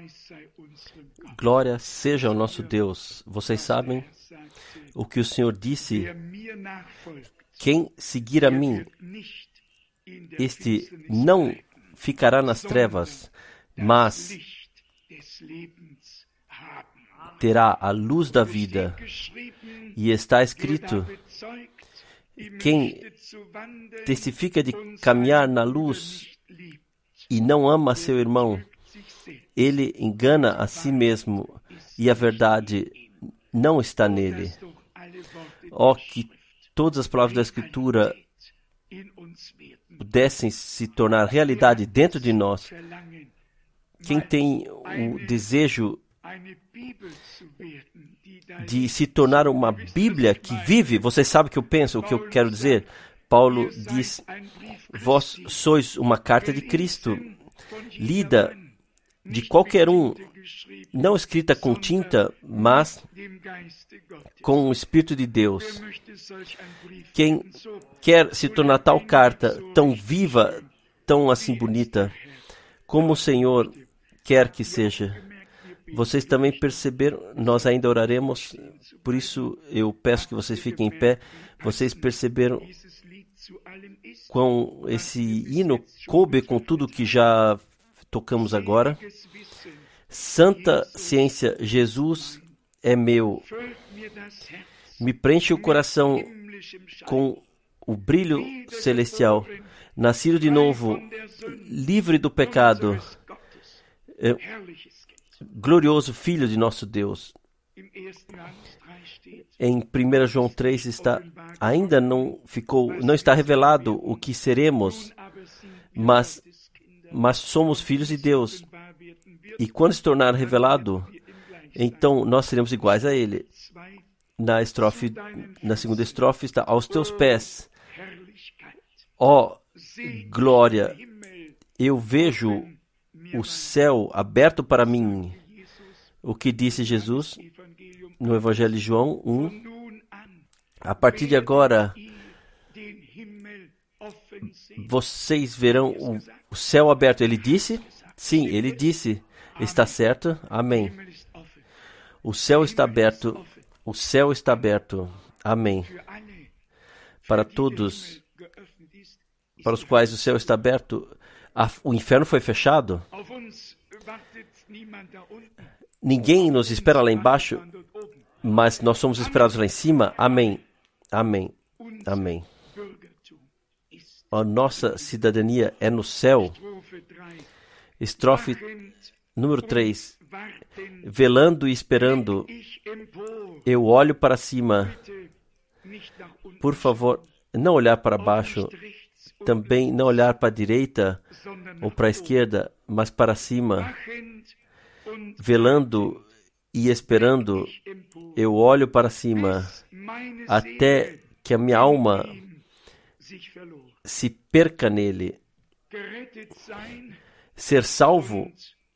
Glória seja ao nosso Deus. Vocês sabem o que o Senhor disse: quem seguir a mim, este não ficará nas trevas, mas terá a luz da vida. E está escrito: quem testifica de caminhar na luz e não ama seu irmão, ele engana a si mesmo, e a verdade não está nele. Ó, que todas as palavras da Escritura pudessem se tornar realidade dentro de nós. Quem tem o desejo de se tornar uma Bíblia que vive, vocês sabem o que eu penso, o que eu quero dizer? Paulo diz: vós sois uma carta de Cristo, lida de qualquer um, não escrita com tinta, mas com o Espírito de Deus. Quem quer se tornar tal carta, tão viva, tão assim bonita, como o Senhor quer que seja. Vocês também perceberam, nós ainda oraremos, por isso eu peço que vocês fiquem em pé. Vocês perceberam quão esse hino coube com tudo que já tocamos agora? Santa ciência, Jesus é meu. Me preenche o coração com o brilho celestial. Nascido de novo, livre do pecado, glorioso Filho de nosso Deus. Em 1 João 3 está, ainda não está revelado o que seremos, mas somos filhos de Deus. E quando se tornar revelado, então nós seremos iguais a Ele. Na segunda estrofe está: aos teus pés, ó glória, eu vejo o céu aberto para mim. O que disse Jesus no Evangelho de João 1: a partir de agora, vocês verão o céu aberto. Ele disse? Sim, ele disse. Está certo? Amém. O céu está aberto. O céu está aberto. Amém. Para todos para os quais o céu está aberto, o inferno foi fechado. Ninguém nos espera lá embaixo, mas nós somos esperados lá em cima. Amém. Amém. Amém. A nossa cidadania é no céu. Estrofe número 3. Velando e esperando, eu olho para cima. Por favor, não olhar para baixo. Também não olhar para a direita ou para a esquerda, mas para cima. Velando e esperando, eu olho para cima, até que a minha alma se perca nele. Ser salvo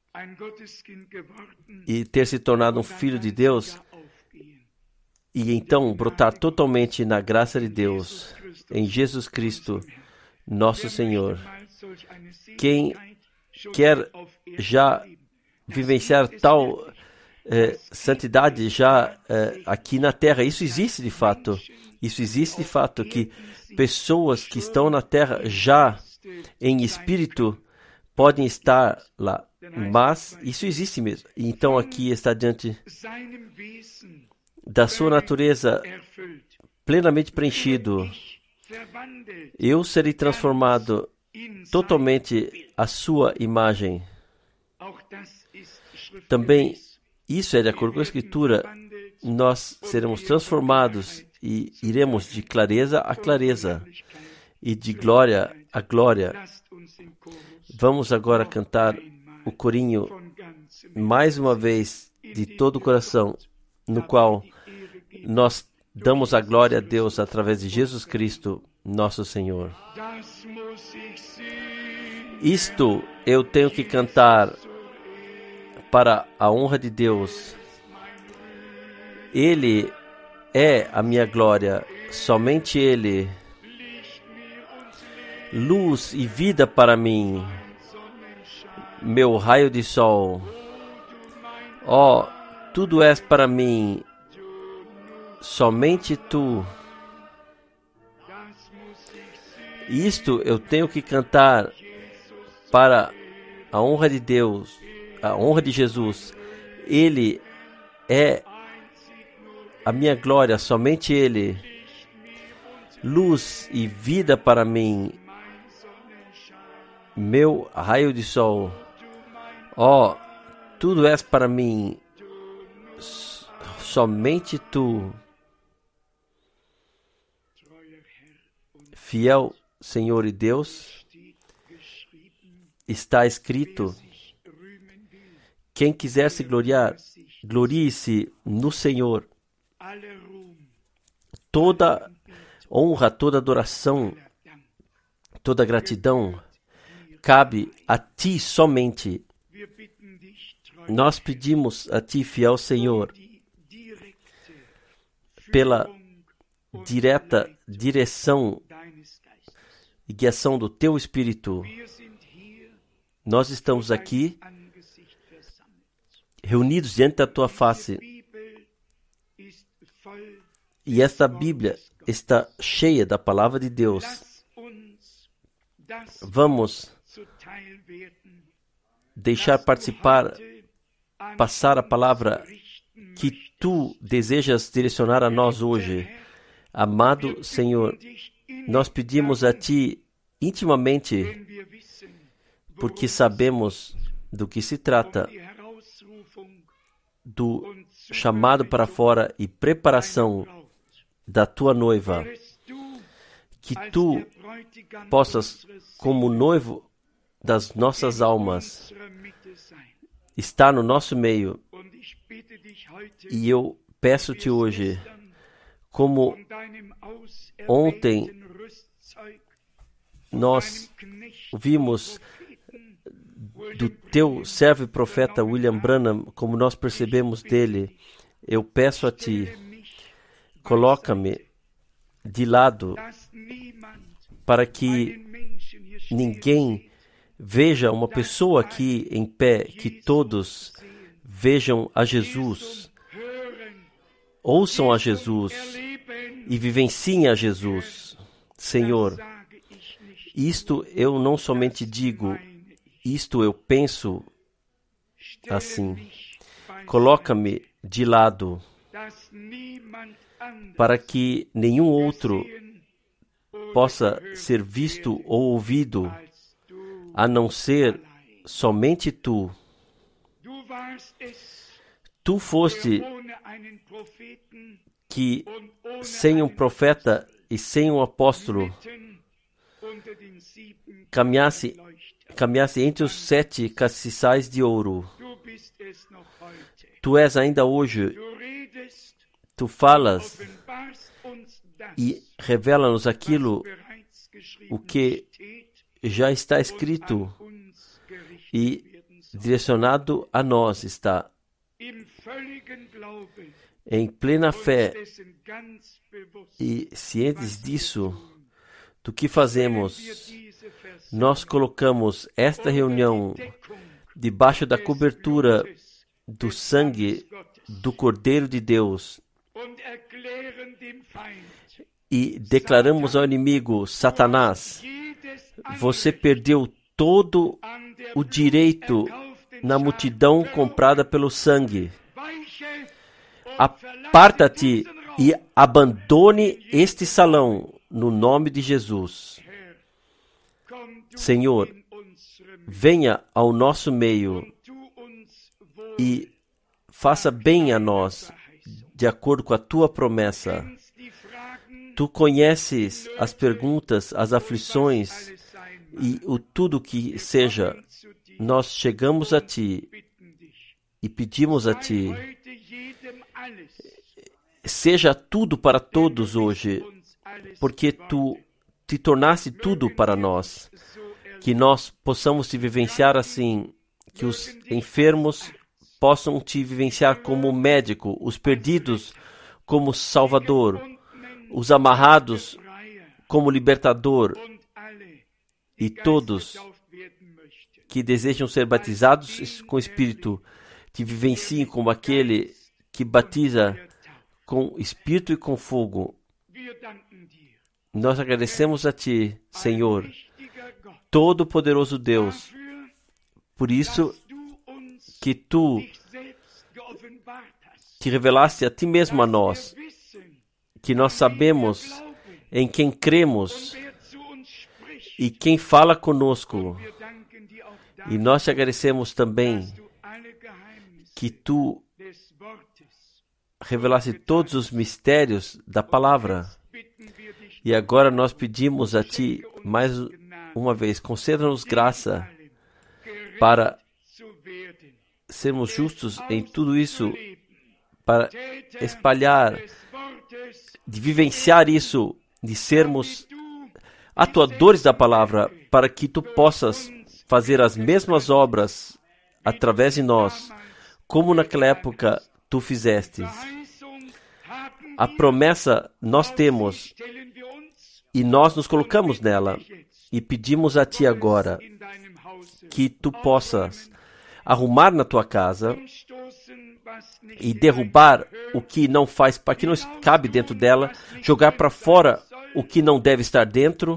e ter se tornado um filho de Deus, e então brotar totalmente na graça de Deus, em Jesus Cristo, nosso Senhor. Quem quer já vivenciar tal santidade já aqui na terra, isso existe de fato. Isso existe de fato, que pessoas que estão na terra já em espírito podem estar lá, mas isso existe mesmo. Então aqui está diante da sua natureza plenamente preenchido. Eu serei transformado totalmente à sua imagem. Também, isso é de acordo com a Escritura, nós seremos transformados e iremos de clareza a clareza e de glória a glória. Vamos agora cantar o corinho mais uma vez de todo o coração, no qual nós damos a glória a Deus através de Jesus Cristo, nosso Senhor. Isto eu tenho que cantar para a honra de Deus. Ele é a minha glória, somente Ele. Luz e vida para mim, meu raio de sol. Ó, tudo és para mim, somente tu. Isto eu tenho que cantar para a honra de Deus, a honra de Jesus. Ele é a minha glória, somente Ele. Luz e vida para mim, meu raio de sol. Ó, tudo és para mim, somente tu. Fiel Senhor e Deus, está escrito: quem quiser se gloriar, glorie-se no Senhor. Toda honra, toda adoração, toda gratidão cabe a ti somente. Nós pedimos a ti, fiel Senhor, pela direta direção e guiação do teu Espírito. Nós estamos aqui reunidos diante da tua face, e esta Bíblia está cheia da palavra de Deus. Vamos deixar passar a palavra que tu desejas direcionar a nós hoje. Amado Senhor, nós pedimos a ti intimamente, porque sabemos do que se trata, do chamado para fora e preparação da tua noiva, que tu possas, como noivo das nossas almas, estar no nosso meio. E eu peço-te hoje, como ontem nós vimos do teu servo e profeta William Branham, como nós percebemos dele, eu peço a ti, coloca-me de lado para que ninguém veja uma pessoa aqui em pé, que todos vejam a Jesus, ouçam a Jesus e vivenciem a Jesus. Senhor, isto eu não somente digo, isto eu penso assim. Coloca-me de lado para que nenhum outro possa ser visto ou ouvido, a não ser somente tu. Tu foste que, sem um profeta e sem um apóstolo, caminhasse entre os 7 castiçais de ouro. Tu és ainda hoje. Tu falas e revela-nos aquilo o que já está escrito e direcionado a nós está. Em plena fé e cientes disso, do que fazemos, nós colocamos esta reunião debaixo da cobertura do sangue do Cordeiro de Deus e declaramos ao inimigo: Satanás, você perdeu todo o direito na multidão comprada pelo sangue. Aparta-te e abandone este salão no nome de Jesus. Senhor, venha ao nosso meio e faça bem a nós, de acordo com a tua promessa. Tu conheces as perguntas, as aflições e tudo que seja. Nós chegamos a ti e pedimos a ti: seja tudo para todos hoje, porque tu te tornaste tudo para nós. Que nós possamos te vivenciar assim, que os enfermos possam te vivenciar como médico, os perdidos como Salvador, os amarrados como libertador, e todos que desejam ser batizados com o Espírito te vivenciem como aquele que batiza com Espírito e com fogo. Nós agradecemos a Ti, Senhor, Todo-Poderoso Deus, por isso que Tu te revelaste a Ti mesmo a nós, que nós sabemos em quem cremos e quem fala conosco. E nós te agradecemos também que Tu revelaste todos os mistérios da palavra. E agora nós pedimos a Ti, mais uma vez, conceda-nos graça para sermos justos em tudo isso, para espalhar, de vivenciar isso, de sermos atuadores da palavra, para que Tu possas fazer as mesmas obras através de nós, como naquela época Tu fizeste. A promessa nós temos e nós nos colocamos nela e pedimos a Ti agora que Tu possas arrumar na Tua casa e derrubar o que não faz, para que não cabe dentro dela, jogar para fora o que não deve estar dentro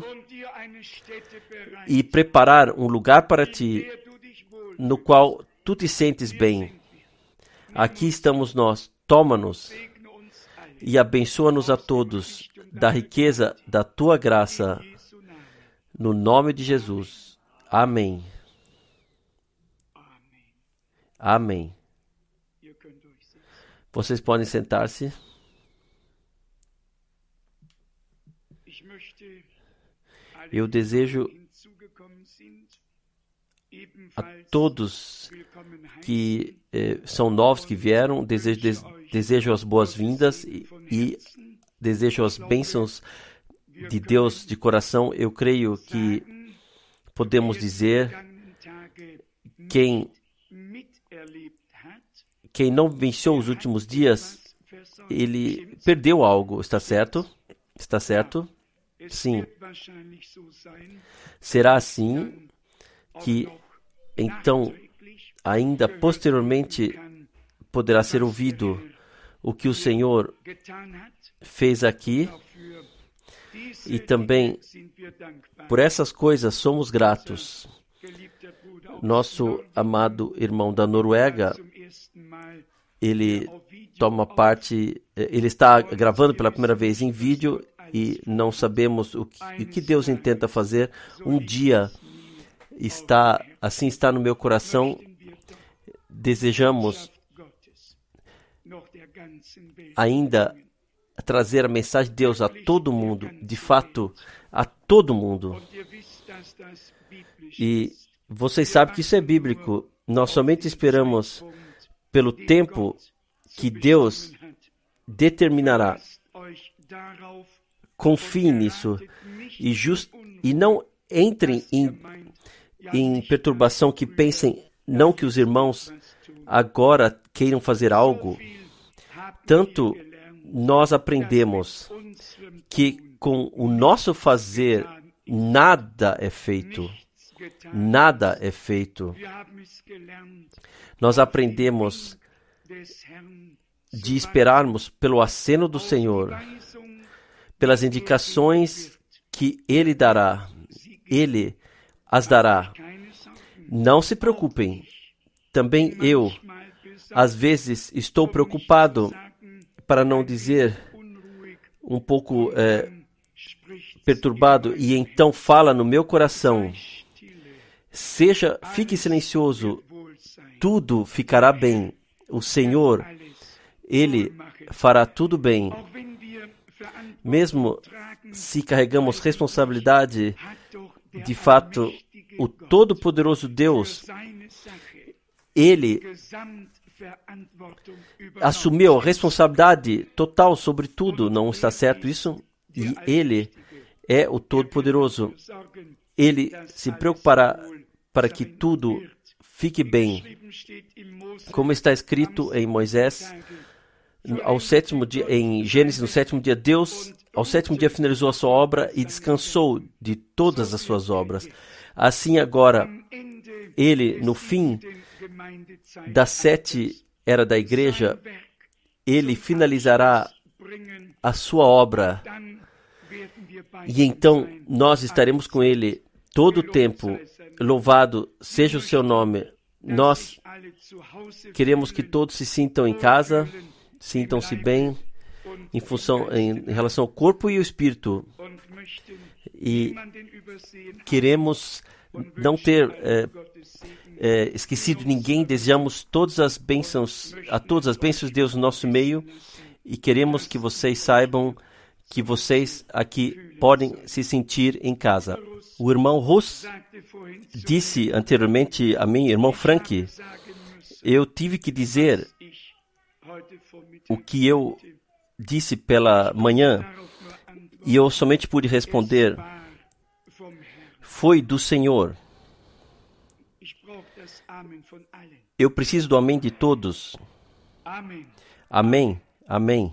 e preparar um lugar para Ti no qual Tu te sentes bem. Aqui estamos nós, toma-nos e abençoa-nos a todos da riqueza da Tua graça, no nome de Jesus. Amém. Amém. Vocês podem sentar-se. Eu desejo a todos que são novos, que vieram, desejo as boas-vindas e desejo as bênçãos de Deus de coração. Eu creio que podemos dizer, quem não venceu os últimos dias, ele perdeu algo. Está certo? Está certo? Sim. Será assim que, então, ainda posteriormente poderá ser ouvido o que o Senhor fez aqui, e também por essas coisas somos gratos. Nosso amado irmão da Noruega, ele toma parte, ele está gravando pela primeira vez em vídeo e não sabemos o que Deus intenta fazer. Um dia assim está no meu coração. Desejamos ainda trazer a mensagem de Deus a todo mundo, de fato, a todo mundo. E vocês sabem que isso é bíblico. Nós somente esperamos pelo tempo que Deus determinará. Confiem nisso e não entrem em perturbação, que pensem não que os irmãos agora queiram fazer algo. Tanto nós aprendemos que com o nosso fazer nada é feito. Nada é feito. Nós aprendemos de esperarmos pelo aceno do Senhor, pelas indicações que Ele dará. Ele as dará. Não se preocupem. Também eu, às vezes, estou preocupado, para não dizer um pouco perturbado, e então fala no meu coração: fique silencioso, tudo ficará bem. O Senhor, Ele fará tudo bem. Mesmo se carregamos responsabilidade, de fato, o Todo-Poderoso Deus, Ele assumiu a responsabilidade total sobre tudo. Não está certo isso? E Ele é o Todo-Poderoso. Ele se preocupará para que tudo fique bem. Como está escrito em Moisés, ao sétimo dia, em Gênesis, no sétimo dia, Deus, ao sétimo dia, finalizou a sua obra e descansou de todas as suas obras. Assim agora, Ele, no fim das 7 era da igreja, ele finalizará a sua obra. E então nós estaremos com ele todo o tempo. Louvado seja o seu nome. Nós queremos que todos se sintam em casa, sintam-se bem em relação ao corpo e ao espírito. E queremos não ter esquecido ninguém. Desejamos todas as bênçãos, a todas as bênçãos de Deus no nosso meio. E queremos que vocês saibam que vocês aqui podem se sentir em casa. O irmão Russ disse anteriormente a mim, irmão Frank, eu tive que dizer o que eu disse pela manhã e eu somente pude responder, foi do Senhor. Eu preciso do amém de todos. Amém, amém.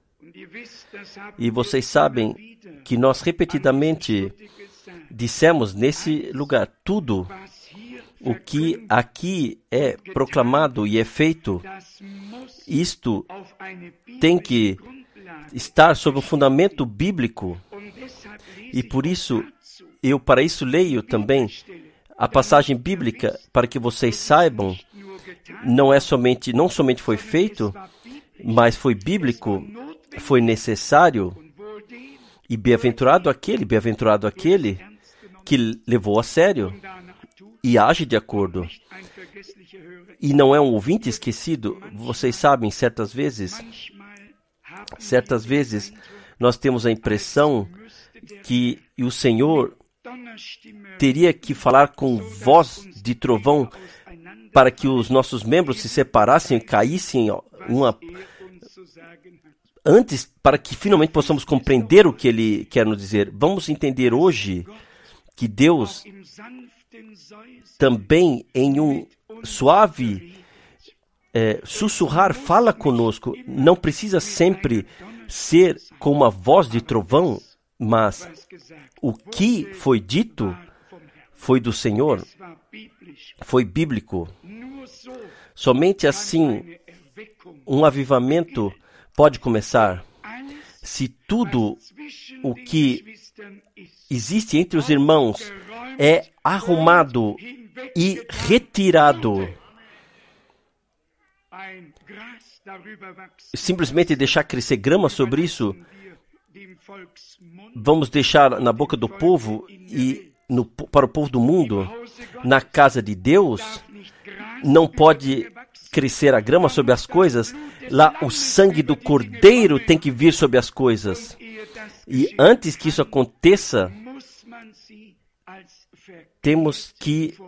E vocês sabem que nós repetidamente dissemos nesse lugar, tudo o que aqui é proclamado e é feito, isto tem que estar sob um fundamento bíblico. E por isso, eu para isso leio também a passagem bíblica, para que vocês saibam, não somente foi feito, mas foi bíblico, foi necessário, e bem-aventurado aquele que levou a sério e age de acordo. E não é um ouvinte esquecido. Vocês sabem, certas vezes, nós temos a impressão que o Senhor teria que falar com voz de trovão para que os nossos membros se separassem, caíssem antes, para que finalmente possamos compreender o que Ele quer nos dizer. Vamos entender hoje que Deus também em um suave sussurrar fala conosco. Não precisa sempre ser com uma voz de trovão, mas o que foi dito foi do Senhor, foi bíblico. Somente assim um avivamento pode começar. Se tudo o que existe entre os irmãos é arrumado e retirado, simplesmente deixar crescer grama sobre isso, vamos deixar na boca do povo e para o povo do mundo, na casa de Deus, não pode crescer a grama sobre as coisas. Lá o sangue do Cordeiro tem que vir sobre as coisas. E antes que isso aconteça, temos que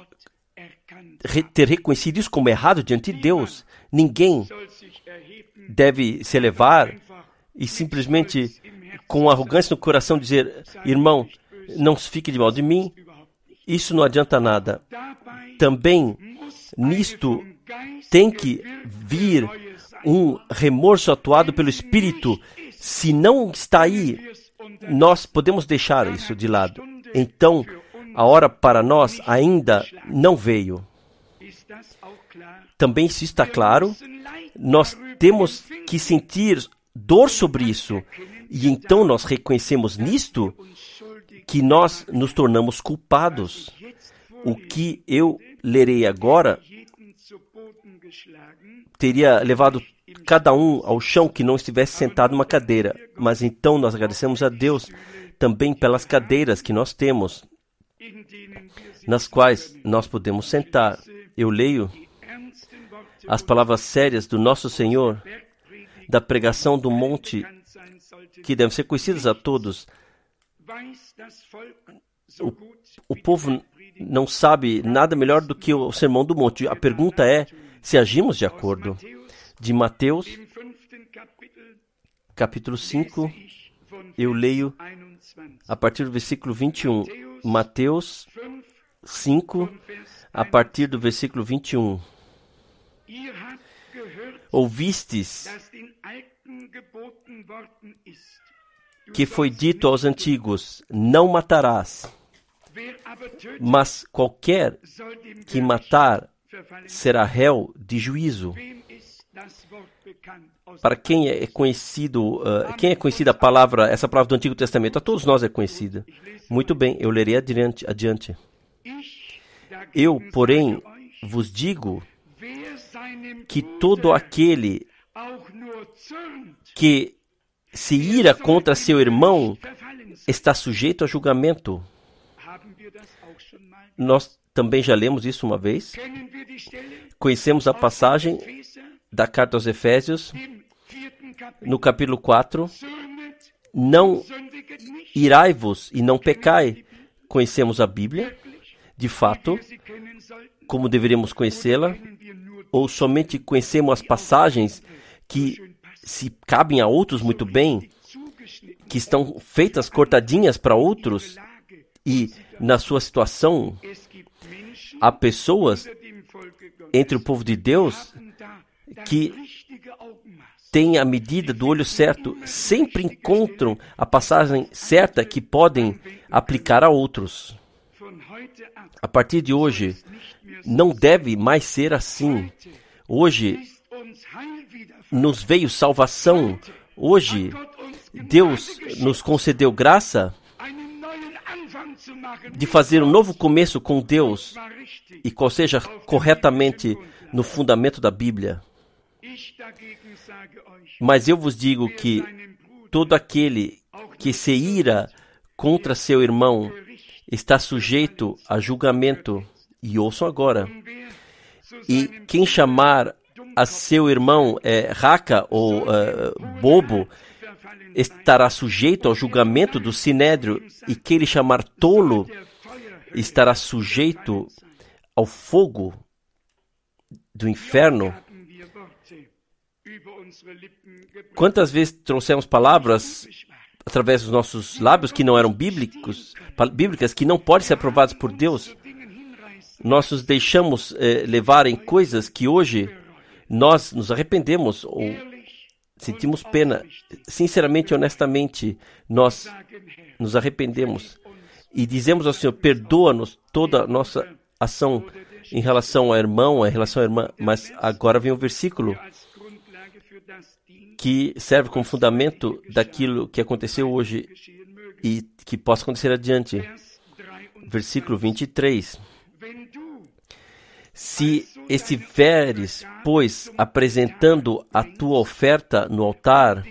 ter reconhecido isso como errado diante de Deus. Ninguém deve se elevar e simplesmente com arrogância no coração dizer, irmão, não fique de mal de mim. Isso não adianta nada. Também nisto tem que vir um remorso atuado pelo Espírito. Se não está aí, nós podemos deixar isso de lado. Então, a hora para nós ainda não veio. Também, se está claro, nós temos que sentir dor sobre isso. E então nós reconhecemos nisto que nós nos tornamos culpados. O que eu lerei agora teria levado cada um ao chão que não estivesse sentado numa cadeira. Mas então nós agradecemos a Deus também pelas cadeiras que nós temos, nas quais nós podemos sentar. Eu leio as palavras sérias do nosso Senhor, da pregação do monte, que devem ser conhecidas a todos. O povo não sabe nada melhor do que o Sermão do Monte. A pergunta é se agimos de acordo. De Mateus, capítulo 5, eu leio a partir do versículo 21. Mateus 5, a partir do versículo 21. Ouvistes que foi dito aos antigos, não matarás, mas qualquer que matar será réu de juízo. Para quem é conhecido a palavra, essa palavra do Antigo Testamento? A todos nós é conhecida. Muito bem, eu lerei adiante. Eu, porém, vos digo que todo aquele que se ira contra seu irmão está sujeito a julgamento. Nós também já lemos isso uma vez. Conhecemos a passagem da carta aos Efésios, no capítulo 4. Não irai-vos e não pecai. Conhecemos a Bíblia, de fato, como deveríamos conhecê-la, ou somente conhecemos as passagens que se cabem a outros muito bem, que estão feitas cortadinhas para outros, e na sua situação há pessoas entre o povo de Deus que têm a medida do olho certo, sempre encontram a passagem certa que podem aplicar a outros. A partir de hoje, não deve mais ser assim. Hoje, nos veio salvação. Hoje, Deus nos concedeu graça de fazer um novo começo com Deus, e qual seja corretamente no fundamento da Bíblia. Mas eu vos digo que todo aquele que se ira contra seu irmão está sujeito a julgamento. E ouçam agora. E quem chamar a seu irmão raca ou bobo estará sujeito ao julgamento do sinédrio, e quem lhe chamar tolo estará sujeito ao fogo do inferno. Quantas vezes trouxemos palavras através dos nossos lábios que não eram bíblicas, que não podem ser aprovadas por Deus? Nós nos deixamos levar em coisas que hoje nós nos arrependemos ou sentimos pena. Sinceramente e honestamente, nós nos arrependemos e dizemos ao Senhor: perdoa-nos toda a nossa ação em relação ao irmão, em relação à irmã. Mas agora vem um versículo que serve como fundamento daquilo que aconteceu hoje e que possa acontecer adiante. Versículo 23. Se estiveres, pois, apresentando a tua oferta no altar,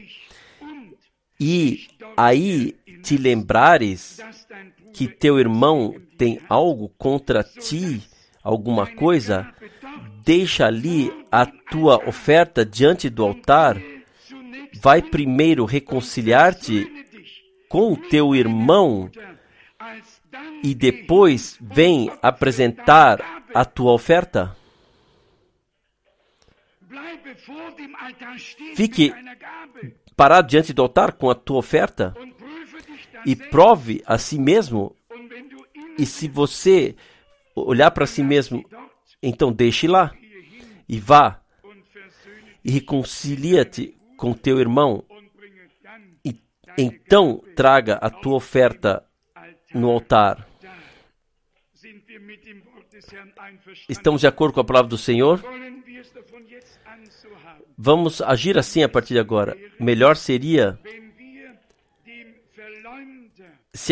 e aí te lembrares que teu irmão tem algo contra ti, alguma coisa, deixa ali a tua oferta diante do altar, vai primeiro reconciliar-te com o teu irmão e depois vem apresentar a tua oferta. Fique parado diante do altar com a tua oferta e prove a si mesmo. E se você olhar para si mesmo, então deixe lá e vá e reconcilia-te com teu irmão, e então traga a tua oferta no altar. Estamos de acordo com a palavra do Senhor? Vamos agir assim a partir de agora. Melhor seria se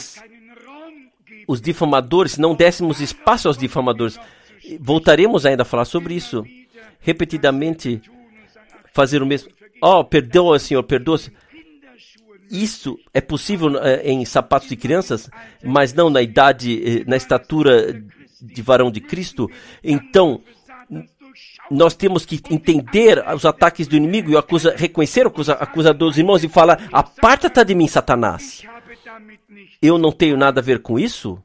os difamadores, não dessemos espaço aos difamadores. Voltaremos ainda a falar sobre isso. Repetidamente, fazer o mesmo. Oh, perdoa, Senhor, perdoa-se. Isso é possível em sapatos de crianças, mas não na idade, na estatura de varão de Cristo. Então, nós temos que entender os ataques do inimigo e reconhecer o acusador dos irmãos e falar: aparta-te de mim, Satanás. Eu não tenho nada a ver com isso.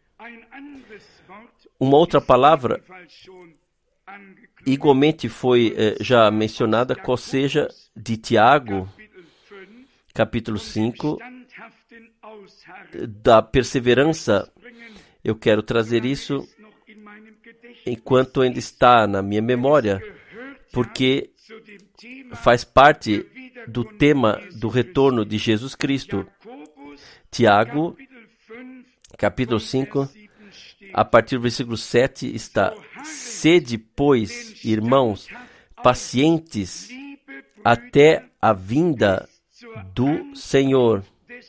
Uma outra palavra igualmente foi já mencionada, qual seja de Tiago, capítulo 5, da perseverança. Eu quero trazer isso enquanto ainda está na minha memória, porque faz parte do tema do retorno de Jesus Cristo. Tiago, capítulo 5, a partir do versículo 7 está: Sede, pois, irmãos, pacientes até a vinda do Senhor.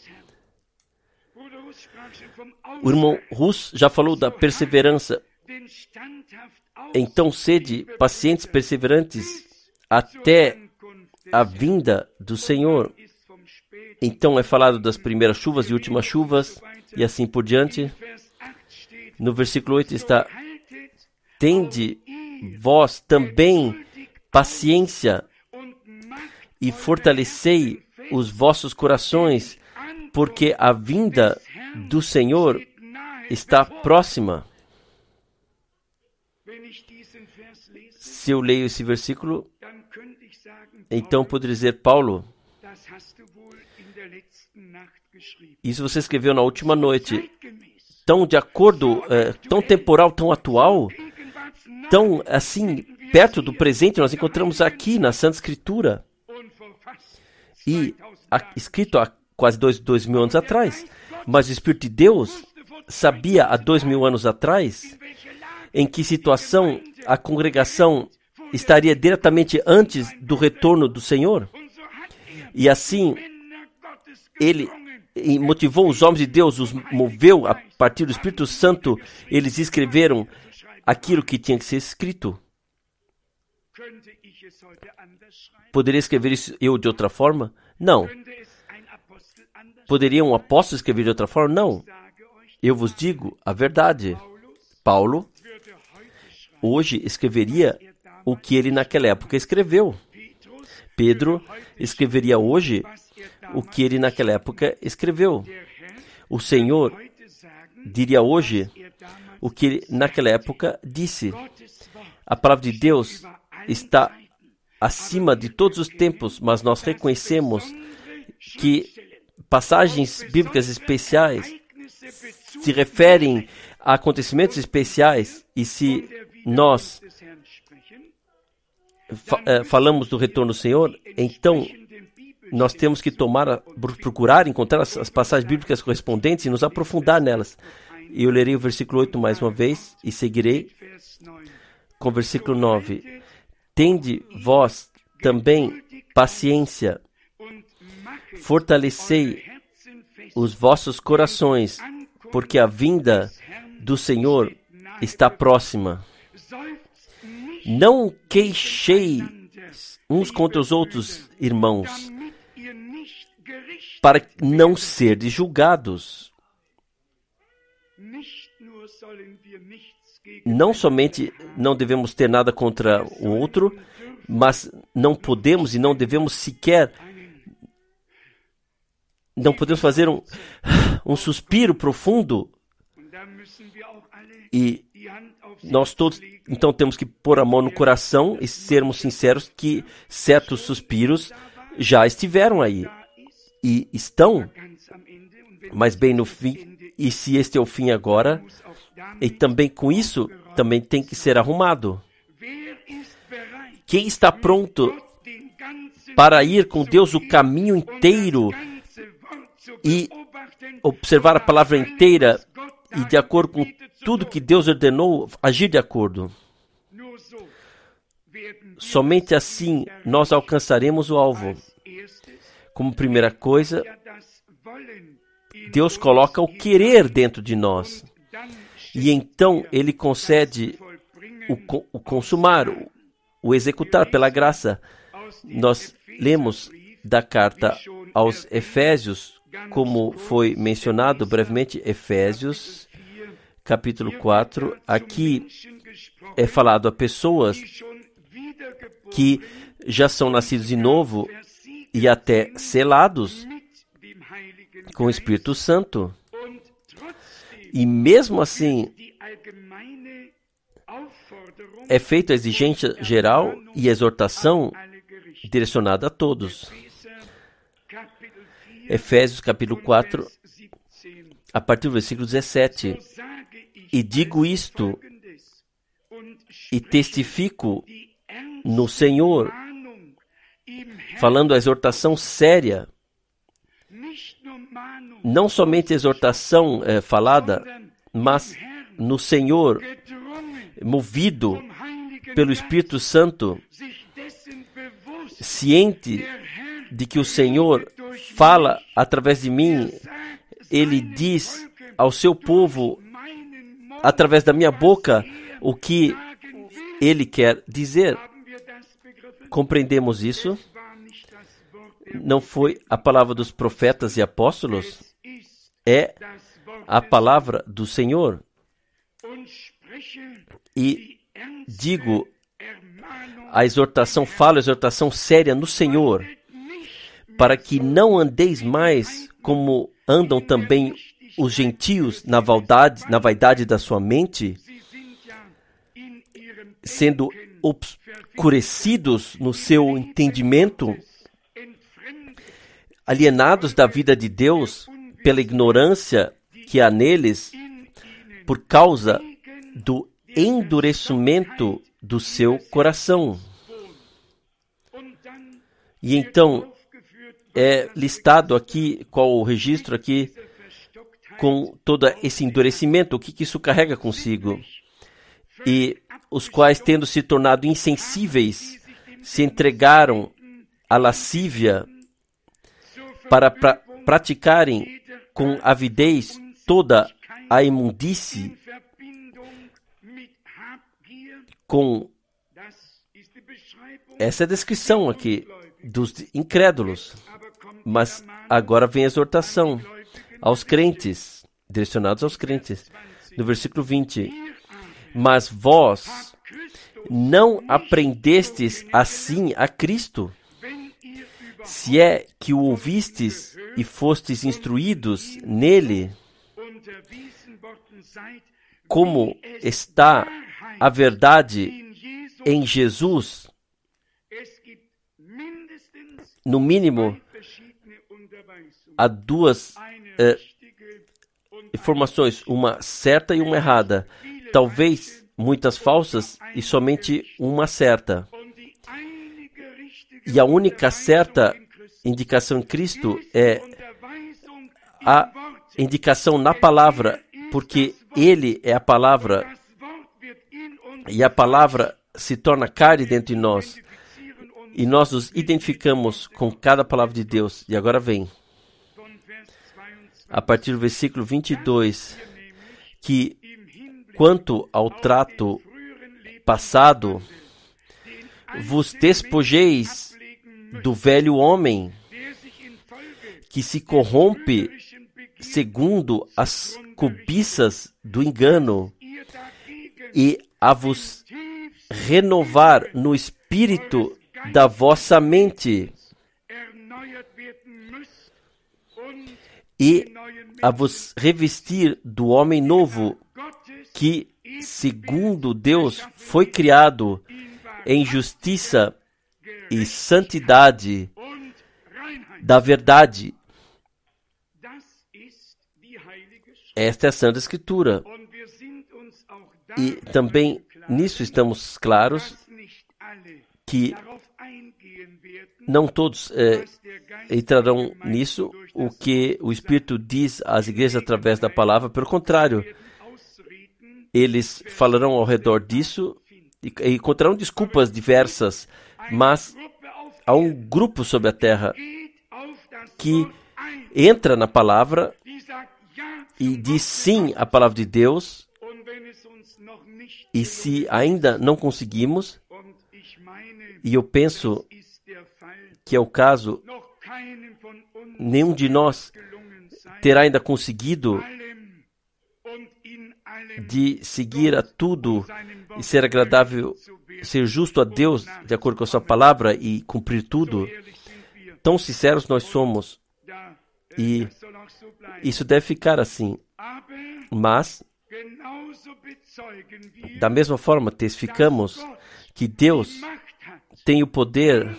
O irmão Rus já falou da perseverança. Então, sede pacientes, perseverantes até a vinda do Senhor. Então, é falado das primeiras chuvas e últimas chuvas, e assim por diante. No versículo 8 está: tende vós também paciência e fortalecei os vossos corações, porque a vinda do Senhor está próxima. Se eu leio esse versículo, então poderia dizer: Paulo, isso você escreveu na última noite, tão de acordo, tão temporal, tão atual, tão assim, perto do presente, nós encontramos aqui na Santa Escritura. E escrito há quase 2.000 anos atrás. Mas o Espírito de Deus sabia há 2.000 anos atrás em que situação a congregação estaria diretamente antes do retorno do Senhor. E assim, ele motivou os homens de Deus, os moveu a partir do Espírito Santo, eles escreveram aquilo que tinha que ser escrito. Poderia escrever isso eu de outra forma? Não. Poderia um apóstolo escrever de outra forma? Não. Eu vos digo a verdade. Paulo, hoje, escreveria o que ele naquela época escreveu. Pedro escreveria hoje o que ele naquela época escreveu. O Senhor diria hoje o que ele naquela época disse. A palavra de Deus está acima de todos os tempos, mas nós reconhecemos que passagens bíblicas especiais se referem a acontecimentos especiais, e se nós falamos do retorno do Senhor, então nós temos que procurar encontrar as passagens bíblicas correspondentes e nos aprofundar nelas. E eu lerei o versículo 8 mais uma vez e seguirei com o versículo 9. Tende vós também paciência, fortalecei os vossos corações, porque a vinda do Senhor está próxima. Não queixei uns contra os outros, irmãos, para não serdes julgados. Não somente não devemos ter nada contra o outro, mas não podemos e não devemos sequer, não podemos fazer um suspiro profundo. E nós todos, então, temos que pôr a mão no coração e sermos sinceros que certos suspiros já estiveram aí e estão, mas bem no fim. E se este é o fim agora, e também com isso, também tem que ser arrumado. Quem está pronto para ir com Deus o caminho inteiro e observar a palavra inteira e, de acordo com tudo que Deus ordenou, agir de acordo? Somente assim nós alcançaremos o alvo. Como primeira coisa, Deus coloca o querer dentro de nós. E então Ele concede o consumar, o executar pela graça. Nós lemos da carta aos Efésios, como foi mencionado brevemente, Efésios, capítulo 4. Aqui é falado a pessoas que já são nascidos de novo e até selados com o Espírito Santo. E mesmo assim, é feita a exigência geral e a exortação direcionada a todos. Efésios capítulo 4, a partir do versículo 17. E digo isto, e testifico no Senhor, falando a exortação séria, não somente a exortação falada, mas no Senhor, movido pelo Espírito Santo, ciente de que o Senhor fala através de mim, Ele diz ao seu povo, através da minha boca, o que Ele quer dizer. Compreendemos isso? Não foi a palavra dos profetas e apóstolos? É a palavra do Senhor. E digo falo a exortação séria no Senhor, para que não andeis mais como andam também os gentios na vaidade da sua mente, sendo obscurecidos no seu entendimento, alienados da vida de Deus pela ignorância que há neles, por causa do endurecimento do seu coração. E então é listado aqui, qual o registro aqui, com todo esse endurecimento, o que isso carrega consigo. E os quais, tendo se tornado insensíveis, se entregaram à lascívia para praticarem com avidez toda a imundície, com essa é a descrição aqui dos incrédulos. Mas agora vem a exortação aos crentes, direcionados aos crentes. No versículo 20. Mas vós não aprendestes assim a Cristo, se é que o ouvistes e fostes instruídos nele, como está a verdade em Jesus. No mínimo, há duas informações, uma certa e uma errada. Talvez muitas falsas e somente uma certa. E a única certa indicação em Cristo é a indicação na palavra, porque Ele é a palavra, e a palavra se torna carne dentro de nós, e nós nos identificamos com cada palavra de Deus. E agora vem, a partir do versículo 22, que quanto ao trato passado, vos despojeis do velho homem, que se corrompe segundo as cobiças do engano, e a vos renovar no espírito da vossa mente, e a vos revestir do homem novo, que, segundo Deus, foi criado em justiça e santidade da verdade. Esta é a Santa Escritura. E também nisso estamos claros que não todos entrarão nisso, o que o Espírito diz às igrejas através da palavra. Pelo contrário, eles falarão ao redor disso e encontrarão desculpas diversas, mas há um grupo sobre a terra que entra na palavra e diz sim à palavra de Deus, e se ainda não conseguimos, e eu penso que é o caso, nenhum de nós terá ainda conseguido de seguir a tudo e ser agradável, ser justo a Deus de acordo com a sua palavra e cumprir tudo. Tão sinceros nós somos, e isso deve ficar assim. Mas, da mesma forma, testificamos que Deus tem o poder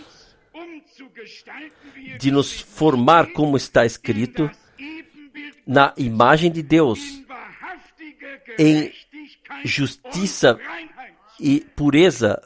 de nos formar, como está escrito, na imagem de Deus, em justiça e pureza.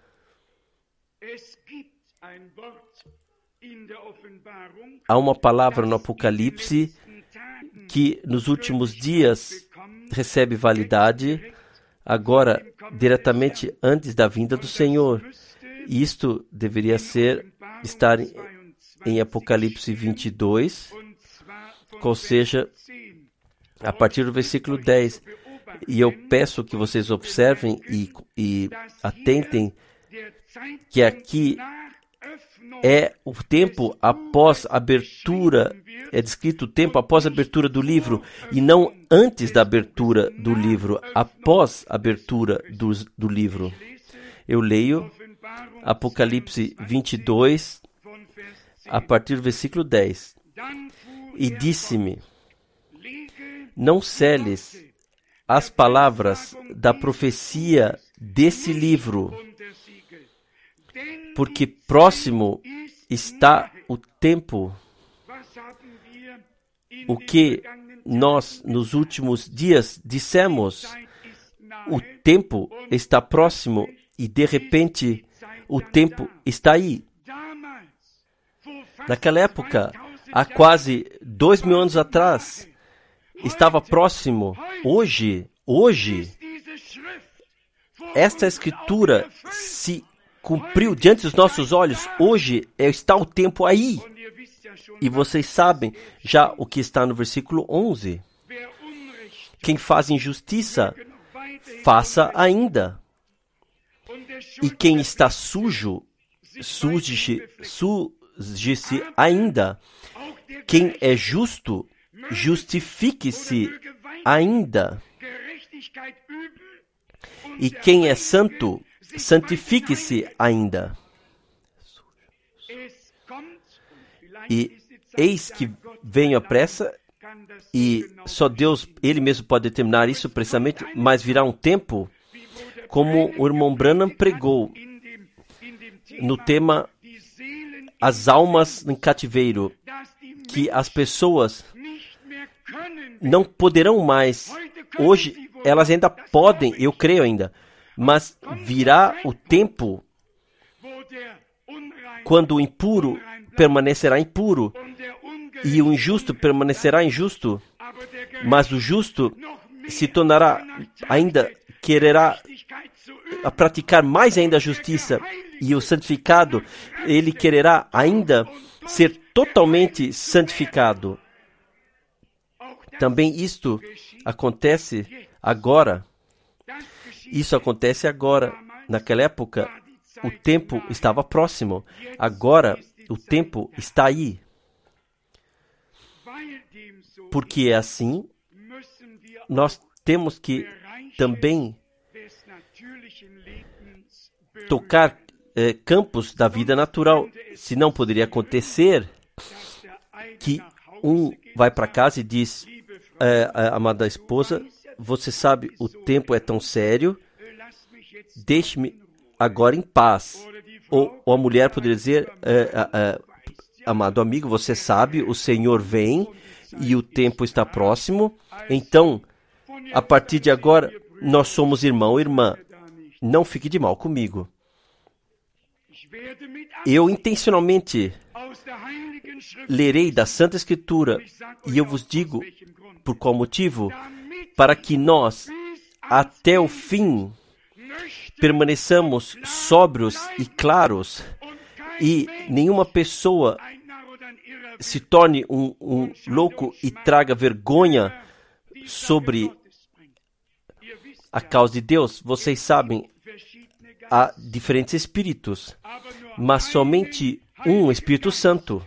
Há uma palavra no Apocalipse que nos últimos dias recebe validade. agora diretamente antes da vinda do Senhor. Isto deveria estar em Apocalipse 22, ou seja, a partir do versículo 10. E eu peço que vocês observem e atentem que aqui é o tempo após a abertura, é descrito o tempo após a abertura do livro, e não antes da abertura do livro, após a abertura do livro. Eu leio Apocalipse 22, a partir do versículo 10. E disse-me: não seles as palavras da profecia desse livro, porque próximo está o tempo. O que nós nos últimos dias dissemos, o tempo está próximo e de repente o tempo está aí. Naquela época, há quase 2.000 anos atrás, estava próximo. Hoje, esta escritura se cumpriu diante dos nossos olhos. Hoje está o tempo aí. E vocês sabem já o que está no versículo 11. Quem faz injustiça, faça ainda. E quem está sujo, suje-se ainda. Quem é justo, justifique-se ainda. E quem é santo, santifique-se ainda. E eis que venho à pressa, e só Deus, Ele mesmo pode determinar isso precisamente, mas virá um tempo, como o irmão Branham pregou, no tema As Almas em Cativeiro, que as pessoas não poderão mais. Hoje elas ainda podem, eu creio ainda, mas virá o tempo quando o impuro permanecerá impuro e o injusto permanecerá injusto, mas o justo se tornará ainda, quererá praticar mais ainda a justiça, e o santificado, ele quererá ainda ser totalmente santificado. Também isto acontece agora. Isso acontece agora. Naquela época, o tempo estava próximo. Agora, o tempo está aí. Porque é assim, nós temos que também tocar campos da vida natural. Senão poderia acontecer que um vai para casa e diz, amada esposa, você sabe, o tempo é tão sério, deixe-me agora em paz. Ou a mulher poderia dizer, amado amigo, você sabe, o Senhor vem e o tempo está próximo, então, a partir de agora, nós somos irmão ou irmã. Não fique de mal comigo. Eu intencionalmente lerei da Santa Escritura, e eu vos digo por qual motivo, para que nós, até o fim, permaneçamos sóbrios e claros, e nenhuma pessoa se torne um louco e traga vergonha sobre a causa de Deus. Vocês sabem, há diferentes espíritos, mas somente um Espírito Santo.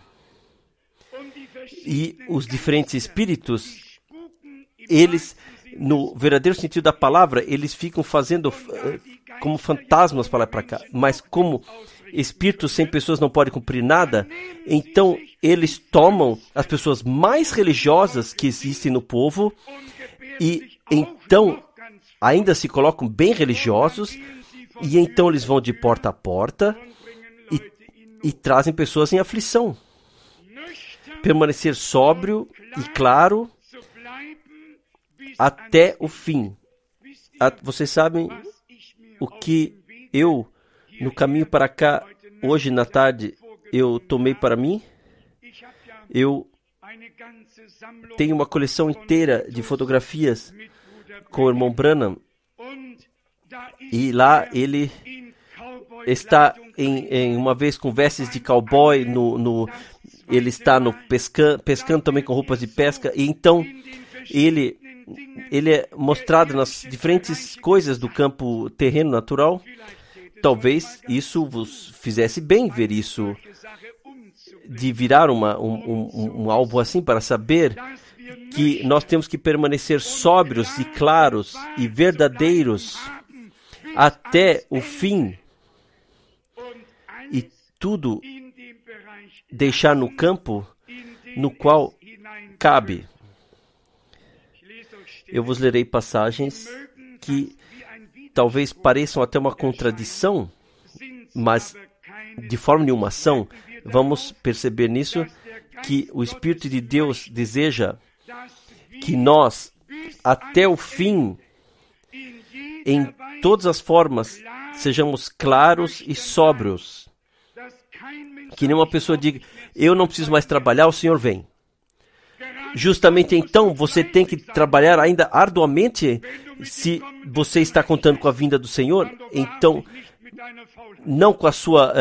E os diferentes espíritos, eles, no verdadeiro sentido da palavra, eles ficam fazendo como fantasmas para lá e para cá. Mas como espíritos sem pessoas não podem cumprir nada, então eles tomam as pessoas mais religiosas que existem no povo e então ainda se colocam bem religiosos, e então eles vão de porta a porta e trazem pessoas em aflição. Permanecer sóbrio e claro até o fim. Vocês sabem o que eu, no caminho para cá, hoje na tarde, eu tomei para mim? Eu tenho uma coleção inteira de fotografias com o irmão Branham, E lá ele está uma vez com vestes de cowboy, ele está pescando também com roupas de pesca. E então ele é mostrado nas diferentes coisas do campo terreno natural. Talvez isso vos fizesse bem ver isso, de virar um alvo assim, para saber que nós temos que permanecer sóbrios e claros e verdadeiros até o fim, e tudo deixar no campo no qual cabe. Eu vos lerei passagens que talvez pareçam até uma contradição, mas de forma nenhuma são. Vamos perceber nisso que o Espírito de Deus deseja que nós, até o fim, em todas as formas, sejamos claros e sóbrios. Que nenhuma pessoa diga, eu não preciso mais trabalhar, o Senhor vem. Justamente então, você tem que trabalhar ainda arduamente se você está contando com a vinda do Senhor. Então, não com a sua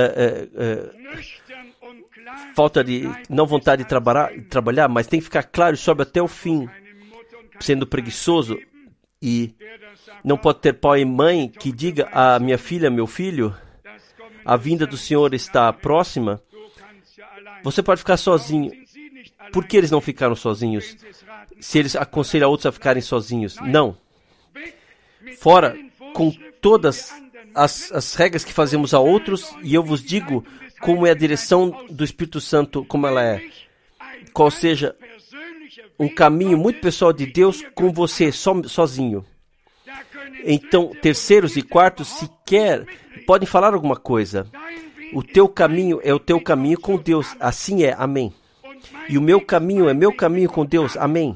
falta de não vontade de trabalhar, mas tem que ficar claro e sóbrio até o fim, sendo preguiçoso. E não pode ter pai e mãe que diga a minha filha, meu filho, a vinda do Senhor está próxima. Você pode ficar sozinho. Por que eles não ficaram sozinhos? Se eles aconselham outros a ficarem sozinhos. Não. Fora com todas as regras que fazemos a outros, e eu vos digo como é a direção do Espírito Santo, como ela é. Qual seja um caminho muito pessoal de Deus com você, sozinho. Então, terceiros e quartos sequer podem falar alguma coisa. O teu caminho é o teu caminho com Deus. Assim é. Amém. E o meu caminho é meu caminho com Deus. Amém.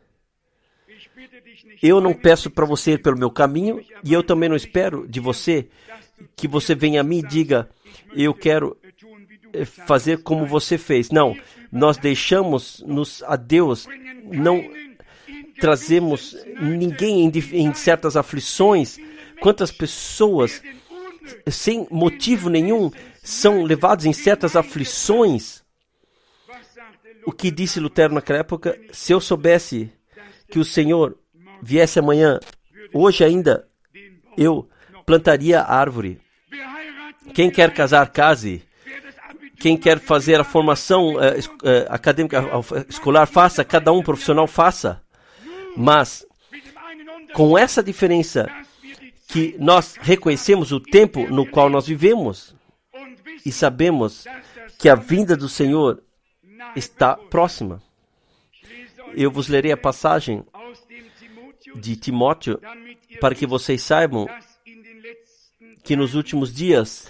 Eu não peço para você ir pelo meu caminho, e eu também não espero de você que você venha a mim e diga, eu quero fazer como você fez. Não, nós deixamos-nos a Deus, não trazemos ninguém em certas aflições. Quantas pessoas, sem motivo nenhum, são levadas em certas aflições? O que disse Lutero naquela época? Se eu soubesse que o Senhor viesse amanhã, hoje ainda, eu plantaria a árvore. Quem quer casar, case. Quem quer fazer a formação acadêmica, escolar, faça. Cada um profissional, faça. Mas, com essa diferença, que nós reconhecemos o tempo no qual nós vivemos e sabemos que a vinda do Senhor está próxima. Eu vos lerei a passagem de Timóteo para que vocês saibam que nos últimos dias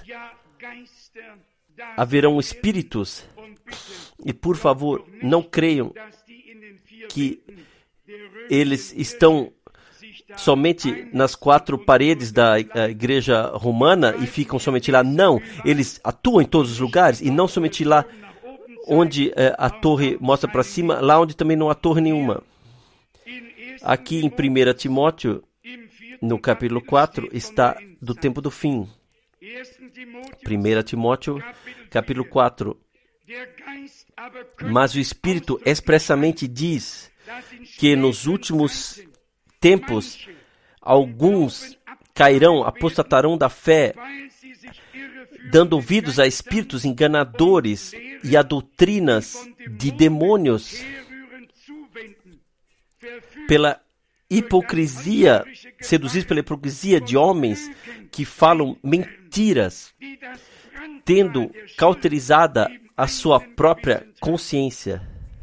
haverão espíritos, e por favor, não creiam que eles estão somente nas quatro paredes da igreja romana e ficam somente lá. Não, eles atuam em todos os lugares, e não somente lá onde a torre mostra para cima, lá onde também não há torre nenhuma. Aqui em 1 Timóteo, no capítulo 4, está do tempo do fim. 1 Timóteo, capítulo 4. Mas o Espírito expressamente diz que nos últimos tempos alguns cairão, apostatarão da fé, dando ouvidos a espíritos enganadores e a doutrinas de demônios, pela hipocrisia, seduzidos pela hipocrisia de homens que falam mentiras, tendo cauterizada a sua própria consciência.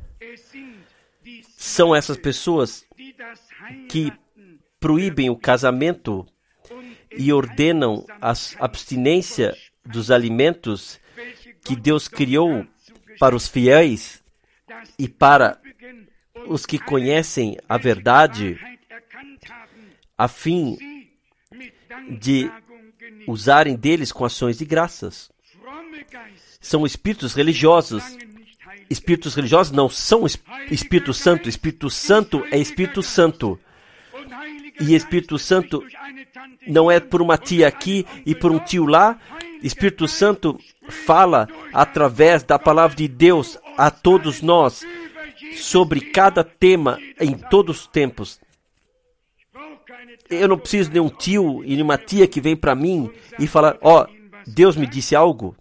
São essas pessoas que proíbem o casamento e ordenam a abstinência dos alimentos que Deus criou para os fiéis e para os que conhecem a verdade, a fim de usarem deles com ações de graças. São espíritos religiosos. Espíritos religiosos não são Espírito Santo. Espírito Santo é Espírito Santo. E Espírito Santo não é por uma tia aqui e por um tio lá. Espírito Santo fala através da palavra de Deus a todos nós sobre cada tema em todos os tempos. Eu não preciso de um tio e de uma tia que vem para mim e falar, Deus me disse algo.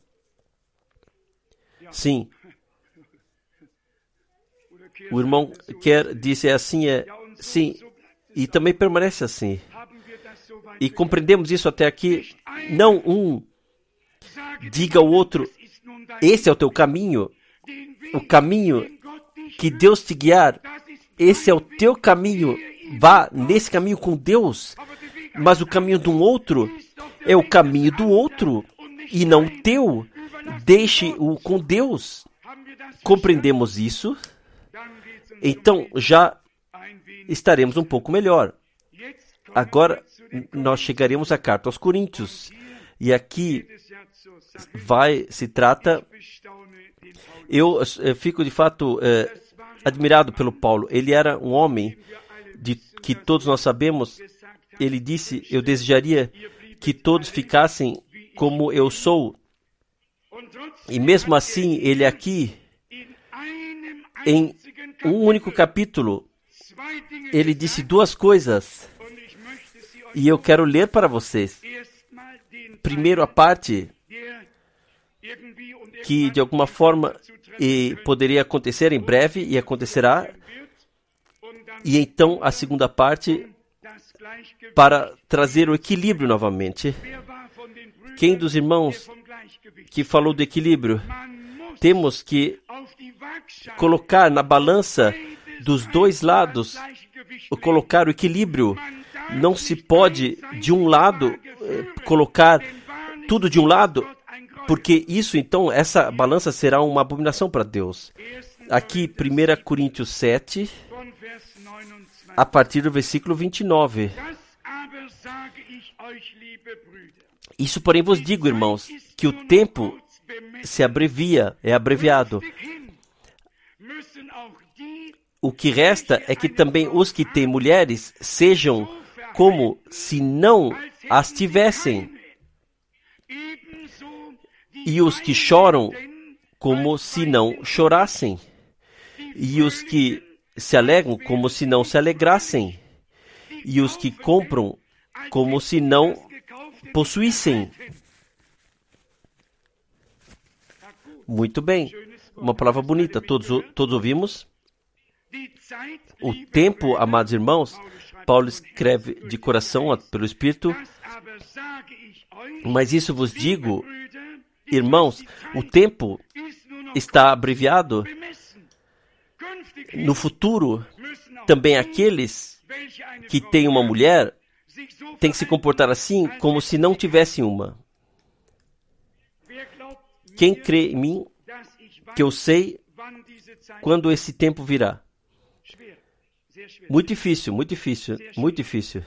Sim. O irmão disse assim, sim, e também permanece assim. E compreendemos isso até aqui. Não um diga ao outro, esse é o teu caminho, o caminho que Deus te guiar, esse é o teu caminho, vá nesse caminho com Deus. Mas o caminho de um outro é o caminho do outro e não o teu. Deixe-o com Deus. Compreendemos isso? Então já estaremos um pouco melhor. Agora nós chegaremos à carta aos Coríntios. E aqui se trata... Eu fico de fato admirado pelo Paulo. Ele era um homem que todos nós sabemos. Ele disse, eu desejaria que todos ficassem como eu sou. E mesmo assim, ele aqui, em um único capítulo, ele disse duas coisas. E eu quero ler para vocês. Primeiro, a parte que de alguma forma poderia acontecer em breve e acontecerá. E então a segunda parte para trazer o equilíbrio novamente. Quem dos irmãos que falou do equilíbrio? Temos que colocar na balança dos dois lados, colocar o equilíbrio. Não se pode de um lado colocar tudo de um lado, porque isso então, essa balança será uma abominação para Deus. Aqui, 1 Coríntios 7, a partir do versículo 29. Isso, porém, vos digo, irmãos, que o tempo se abrevia, é abreviado. O que resta é que também os que têm mulheres sejam como se não as tivessem, e os que choram como se não chorassem, e os que se alegram como se não se alegrassem, e os que compram como se não possuíssem. Muito bem, uma palavra bonita, todos ouvimos. O tempo, amados irmãos, Paulo escreve de coração pelo Espírito, mas isso vos digo, irmãos, o tempo está abreviado. No futuro, também aqueles que têm uma mulher têm que se comportar assim como se não tivessem uma. Quem crê em mim, que eu sei quando esse tempo virá? Muito difícil, muito difícil, muito difícil.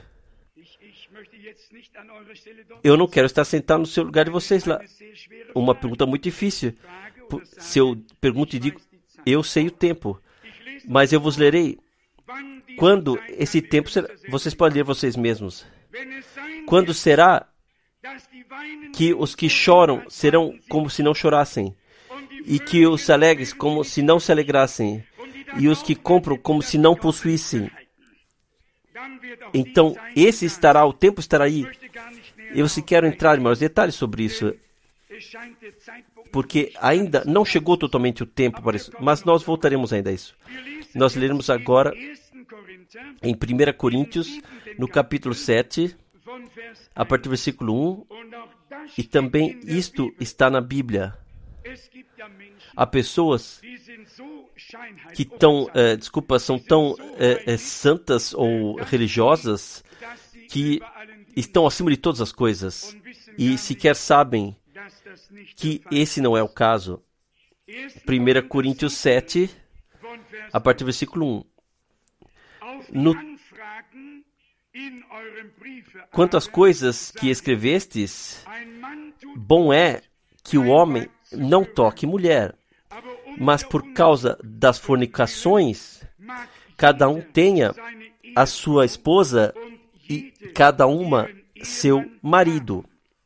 Eu não quero estar sentado no seu lugar de vocês lá. Uma pergunta muito difícil. Se eu pergunto e digo, eu sei o tempo, mas eu vos lerei. Quando esse tempo será? Vocês podem ler vocês mesmos. Quando será que os que choram serão como se não chorassem, e que os alegres como se não se alegrassem, e os que compram como se não possuíssem? Então, o tempo estará aí. Eu se quero entrar em maiores detalhes sobre isso, porque ainda não chegou totalmente o tempo para isso, mas nós voltaremos ainda a isso. Nós leremos agora em 1 Coríntios, no capítulo 7, a partir do versículo 1, e também isto está na Bíblia. Há pessoas que são tão santas ou religiosas que estão acima de todas as coisas e sequer sabem que esse não é o caso. 1 Coríntios 7, a partir do versículo 1. Quanto às coisas que escrevestes, bom é que o homem não toque mulher, mas por causa das fornicações, cada um tenha a sua esposa e cada uma seu marido.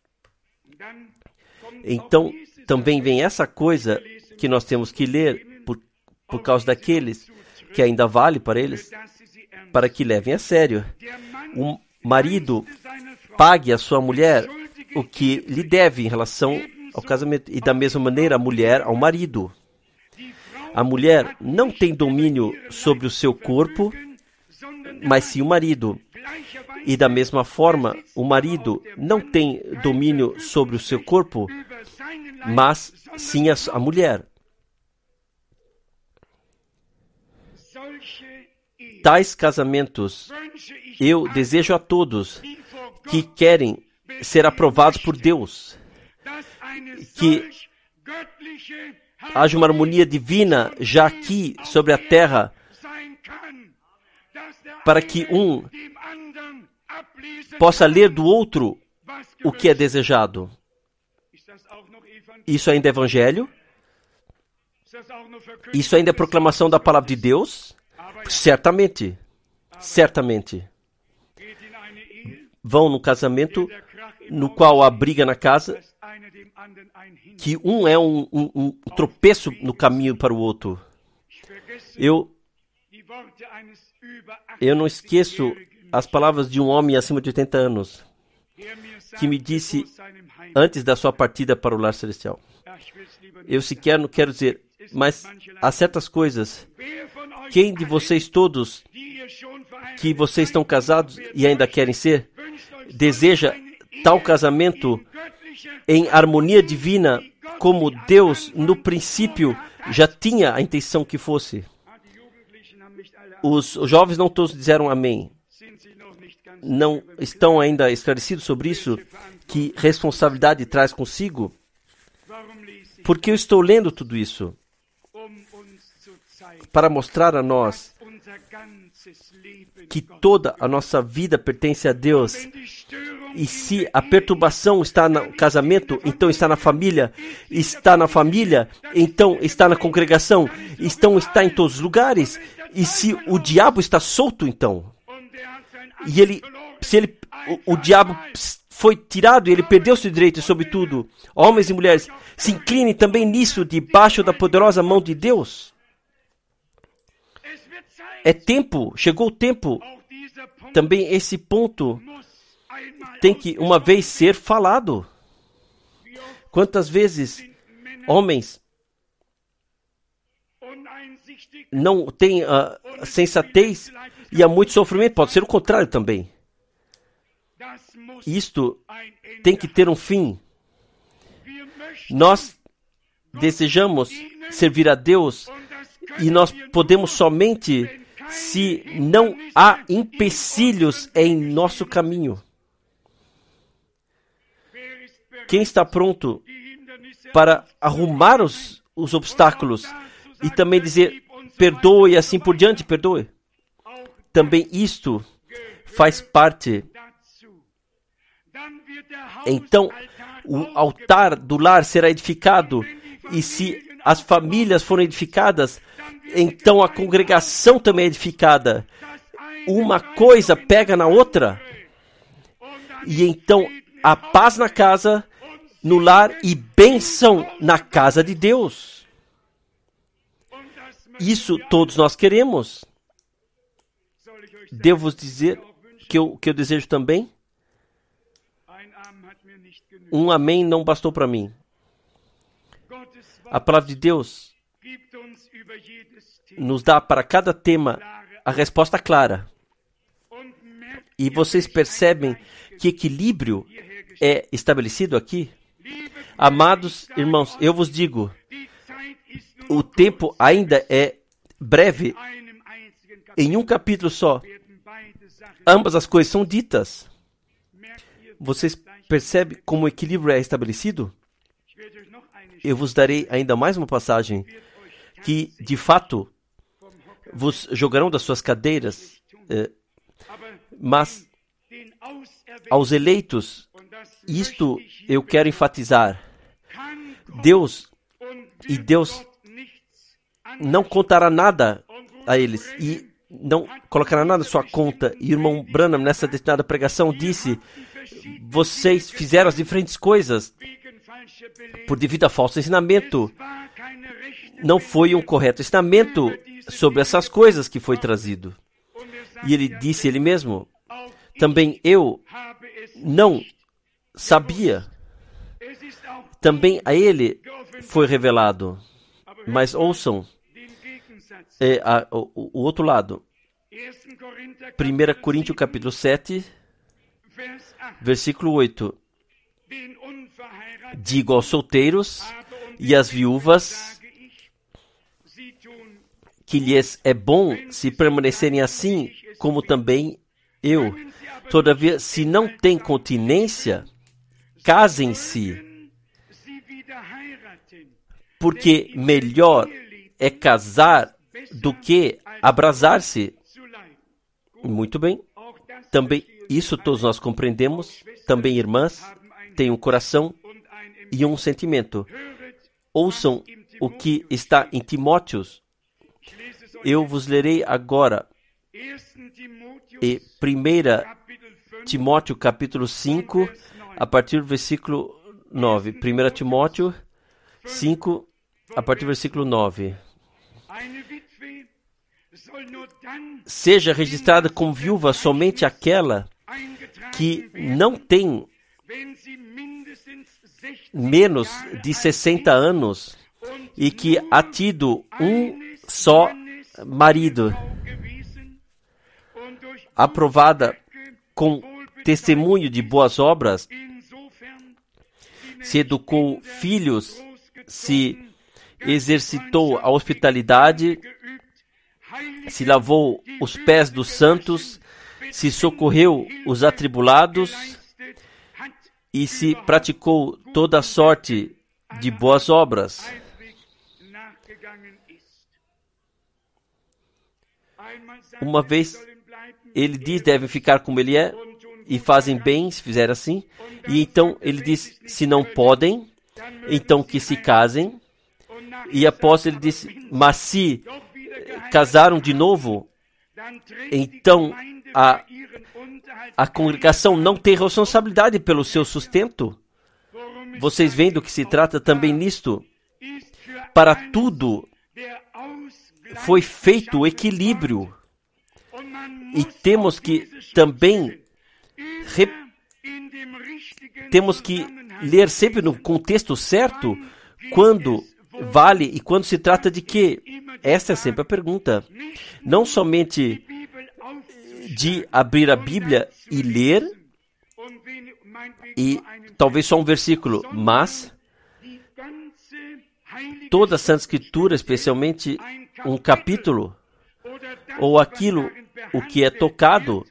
Então, também vem essa coisa que nós temos que ler por causa daqueles que ainda vale para eles, para que levem a sério. O marido pague a sua mulher o que lhe deve em relação ao casamento, e da mesma maneira a mulher ao marido. A mulher não tem domínio sobre o seu corpo, mas sim o marido. E da mesma forma, o marido não tem domínio sobre o seu corpo, mas sim a mulher. Tais casamentos eu desejo a todos que querem ser aprovados por Deus, que haja uma harmonia divina já aqui sobre a terra, para que um possa ler do outro o que é desejado. Isso ainda é evangelho? Isso ainda é proclamação da palavra de Deus? Certamente. Certamente. Vão no casamento no qual há briga na casa, que um é um tropeço no caminho para o outro. Eu não esqueço as palavras de um homem acima de 80 anos, que me disse antes da sua partida para o lar celestial. Eu sequer não quero dizer, mas há certas coisas. Quem de vocês todos, que vocês estão casados e ainda querem ser, deseja tal casamento em harmonia divina, como Deus no princípio já tinha a intenção que fosse? Os jovens não todos disseram amém. Não estão ainda esclarecidos sobre isso? Que responsabilidade traz consigo? Porque eu estou lendo tudo isso para mostrar a nós que toda a nossa vida pertence a Deus. E se a perturbação está no casamento, então está na família, então está na congregação, então está em todos os lugares. E se o diabo está solto, então, o diabo foi tirado e ele perdeu seu direito sobre tudo, homens e mulheres, se inclinem também nisso, debaixo da poderosa mão de Deus. É tempo, chegou o tempo. Também esse ponto tem que uma vez ser falado. Quantas vezes homens não têm sensatez e há muito sofrimento? Pode ser o contrário também. Isto tem que ter um fim. Nós desejamos servir a Deus e nós podemos somente se não há empecilhos em nosso caminho. Quem está pronto para arrumar os obstáculos e também dizer perdoe e assim por diante, perdoe? Também isto faz parte. Então, o altar do lar será edificado, e se as famílias forem edificadas, então a congregação também é edificada. Uma coisa pega na outra, e então a paz na casa, no lar, e bênção na casa de Deus. Isso todos nós queremos. Devo vos dizer que eu desejo também. Um amém não bastou para mim. A palavra de Deus nos dá para cada tema a resposta clara. E vocês percebem que equilíbrio é estabelecido aqui? Amados irmãos, eu vos digo, o tempo ainda é breve. Em um capítulo só, ambas as coisas são ditas. Vocês percebem como o equilíbrio é estabelecido? Eu vos darei ainda mais uma passagem que, de fato, vos jogarão das suas cadeiras, mas aos eleitos, isto eu quero enfatizar. Deus não contará nada a eles. E não colocará nada na sua conta. E o irmão Branham, nessa destinada pregação, disse: vocês fizeram as diferentes coisas por devido a falso ensinamento. Não foi um correto ensinamento sobre essas coisas que foi trazido. E ele disse ele mesmo: também eu não sabia. Também a ele foi revelado. Mas ouçam o outro lado. 1 Coríntios capítulo 7, versículo 8. Digo aos solteiros e às viúvas que lhes é bom se permanecerem assim, como também eu. Todavia, se não têm continência, casem-se, porque melhor é casar do que abrasar-se. Muito bem. Também isso todos nós compreendemos. Também, irmãs, têm um coração e um sentimento. Ouçam o que está em Timóteos. Eu vos lerei agora. E 1 Timóteo capítulo 5, a partir do versículo 9. 1 Timóteo 5, a partir do versículo 9. Seja registrada como viúva somente aquela que não tem menos de 60 anos e que há tido um só marido, aprovada com testemunho de boas obras, se educou filhos, se exercitou a hospitalidade, se lavou os pés dos santos, se socorreu os atribulados e se praticou toda sorte de boas obras. Uma vez ele diz, devem ficar como ele é, e fazem bem se fizer assim. E então ele diz, se não podem, então que se casem. E após ele disse, mas se casaram de novo, então a congregação não tem responsabilidade pelo seu sustento. Vocês veem do que se trata também nisto. Para tudo foi feito o equilíbrio. E temos que também temos que ler sempre no contexto certo, quando vale e quando se trata de quê? Essa é sempre a pergunta. Não somente de abrir a Bíblia e ler, e talvez só um versículo, mas toda a Santa Escritura, especialmente um capítulo, ou aquilo o que é tocado,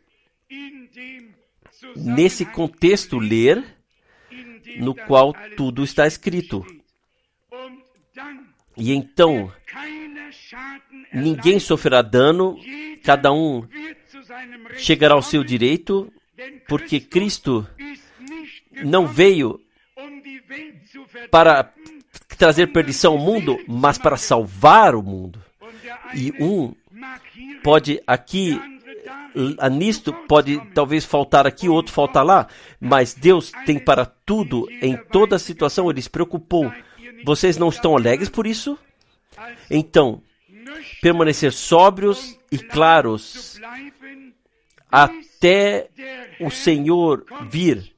nesse contexto ler, no qual tudo está escrito. E então, ninguém sofrerá dano, cada um chegará ao seu direito, porque Cristo não veio para trazer perdição ao mundo, mas para salvar o mundo. E um pode aqui, nisto, pode talvez faltar aqui, outro faltar lá, mas Deus tem para tudo, em toda situação, Ele se preocupou. Vocês não estão alegres por isso? Então, permanecer sóbrios e claros até o Senhor vir.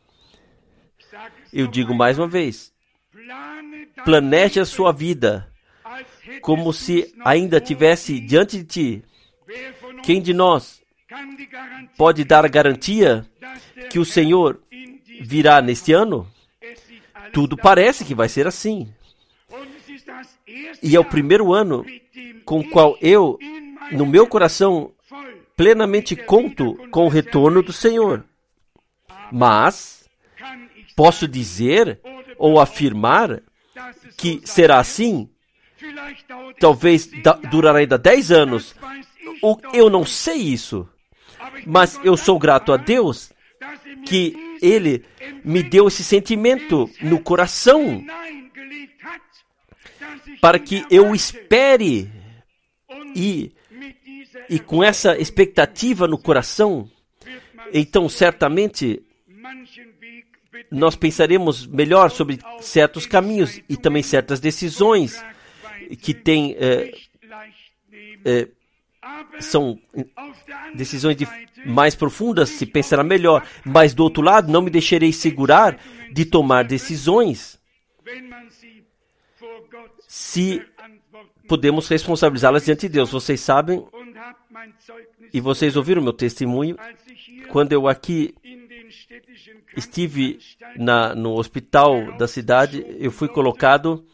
Eu digo mais uma vez, planeje a sua vida como se ainda tivesse diante de ti. Quem de nós pode dar a garantia que o Senhor virá neste ano? Tudo parece que vai ser assim. E é o primeiro ano com o qual eu, no meu coração, plenamente conto com o retorno do Senhor. Mas posso dizer ou afirmar que será assim? Talvez durará ainda 10 anos. Eu não sei isso. Mas eu sou grato a Deus que Ele me deu esse sentimento no coração para que eu espere e e com essa expectativa no coração, então certamente nós pensaremos melhor sobre certos caminhos e também certas decisões que são decisões mais profundas, se pensará melhor. Mas do outro lado, não me deixarei segurar de tomar decisões se podemos responsabilizá-las diante de Deus. Vocês sabem, e vocês ouviram meu testemunho, quando eu aqui estive no hospital da cidade, eu fui colocado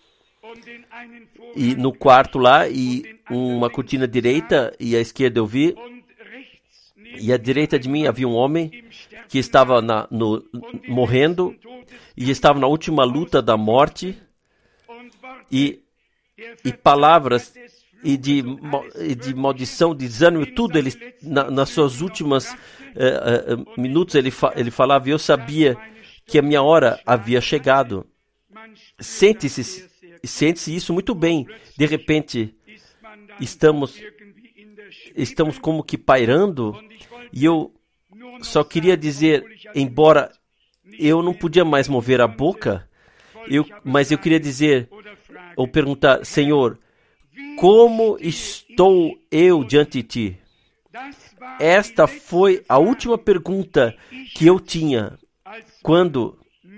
no quarto lá, e uma cortina direita e à esquerda eu vi, e à direita de mim havia um homem que estava morrendo, e estava na última luta da morte, e palavras e de maldição, de desânimo, tudo, ele, nas suas últimas minutos ele falava, e eu sabia que a minha hora havia chegado. Sente-se isso muito bem. De repente, estamos como que pairando, e eu só queria dizer, embora eu não podia mais mover a boca, mas eu queria dizer, ou perguntar, Senhor, como estou eu diante de Ti? Esta foi a última pergunta que eu tinha quando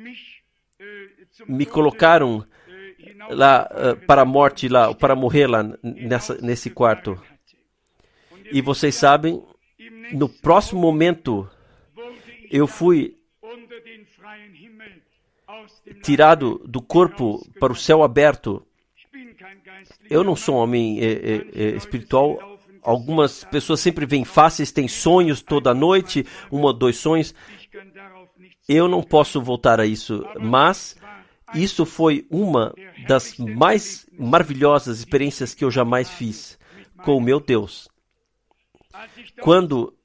me colocaram lá para a morte, lá, para morrer lá nesse quarto. E vocês sabem, no próximo momento, eu fui tirado do corpo para o céu aberto. Eu não sou um homem espiritual. Algumas pessoas sempre veem faces, têm sonhos toda noite, 1 ou 2 sonhos. Eu não posso voltar a isso, mas isso foi uma das mais maravilhosas experiências que eu jamais fiz com o meu Deus. Quando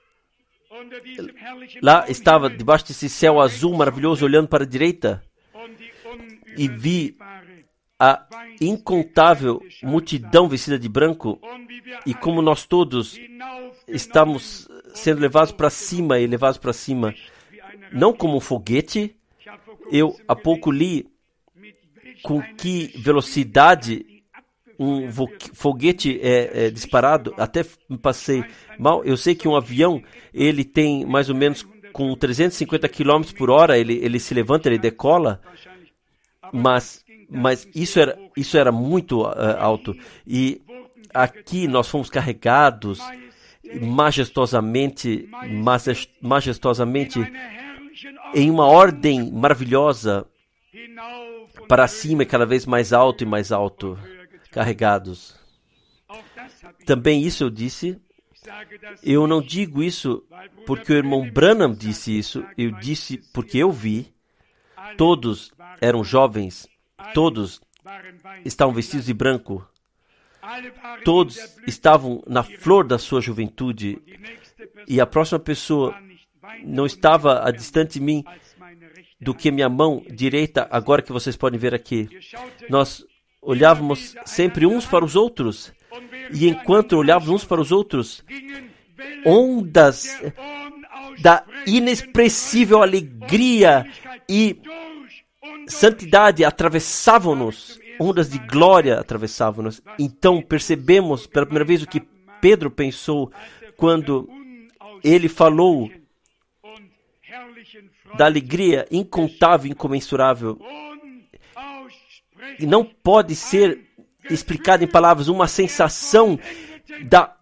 lá estava debaixo desse céu azul maravilhoso, olhando para a direita, e vi a incontável multidão vestida de branco, e como nós todos estamos sendo levados para cima e levados para cima, não como um foguete. Eu há pouco li com que velocidade um foguete é disparado, até me passei mal. Eu sei que um avião, ele tem mais ou menos com 350 km por hora, ele se levanta, ele decola, mas isso era muito alto. E aqui nós fomos carregados majestosamente em uma ordem maravilhosa para cima, cada vez mais alto, carregados. Também isso eu disse. Eu não digo isso porque o irmão Branham disse isso. Eu disse porque eu vi. Todos eram jovens. Todos estavam vestidos de branco. Todos estavam na flor da sua juventude. E a próxima pessoa não estava a distante de mim do que minha mão direita, agora que vocês podem ver aqui. Nós olhávamos sempre uns para os outros. E enquanto olhávamos uns para os outros, ondas da inexpressível alegria e santidade atravessavam-nos. Ondas de glória atravessavam-nos. Então percebemos pela primeira vez o que Pedro pensou quando ele falou da alegria incontável, incomensurável. E não pode ser explicado em palavras, uma sensação da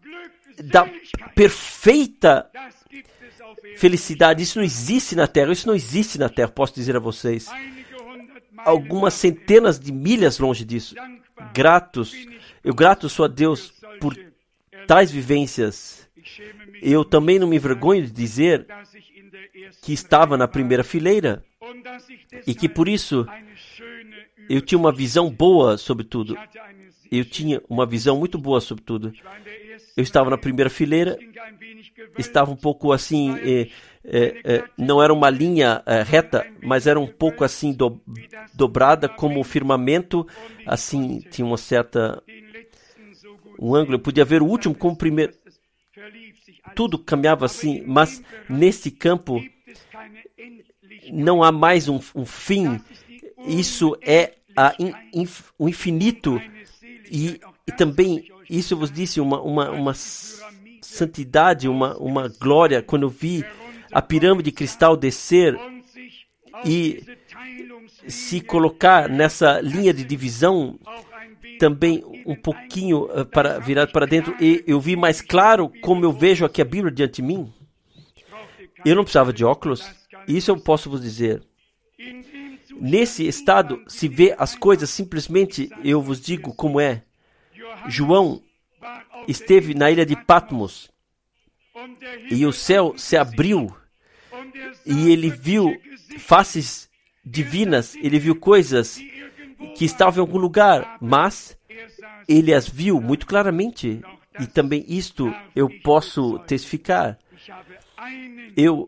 perfeita felicidade. Isso não existe na Terra, posso dizer a vocês. Algumas centenas de milhas longe disso. Eu grato sou a Deus por tais vivências. Eu também não me envergonho de dizer que estava na primeira fileira e que por isso eu tinha uma visão boa sobre tudo. Eu tinha uma visão muito boa sobre tudo. Eu estava na primeira fileira, estava um pouco assim, não era uma linha reta, mas era um pouco assim dobrada, como o firmamento, assim, tinha uma certa... um ângulo, eu podia ver o último como o primeiro. Tudo caminhava assim, mas neste campo não há mais um fim. Isso é o infinito. E também, isso eu vos disse, uma santidade, uma glória, quando eu vi a pirâmide de cristal descer e se colocar nessa linha de divisão, também um pouquinho virado para dentro, e eu vi mais claro como eu vejo aqui a Bíblia diante de mim. Eu não precisava de óculos, isso eu posso vos dizer. Nesse estado, se vê as coisas simplesmente, eu vos digo como é. João esteve na ilha de Patmos e o céu se abriu e ele viu faces divinas, ele viu coisas que estavam em algum lugar, mas ele as viu muito claramente. E também isto eu posso testificar. Eu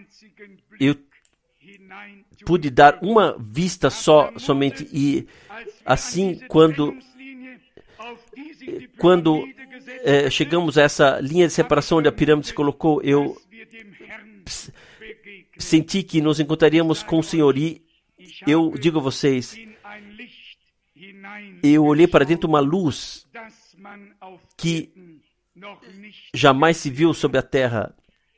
pude dar uma vista somente, e assim quando chegamos a essa linha de separação onde a pirâmide se colocou, eu senti que nos encontraríamos com o Senhor. E eu digo a vocês, eu olhei para dentro de uma luz que jamais se viu sobre a terra.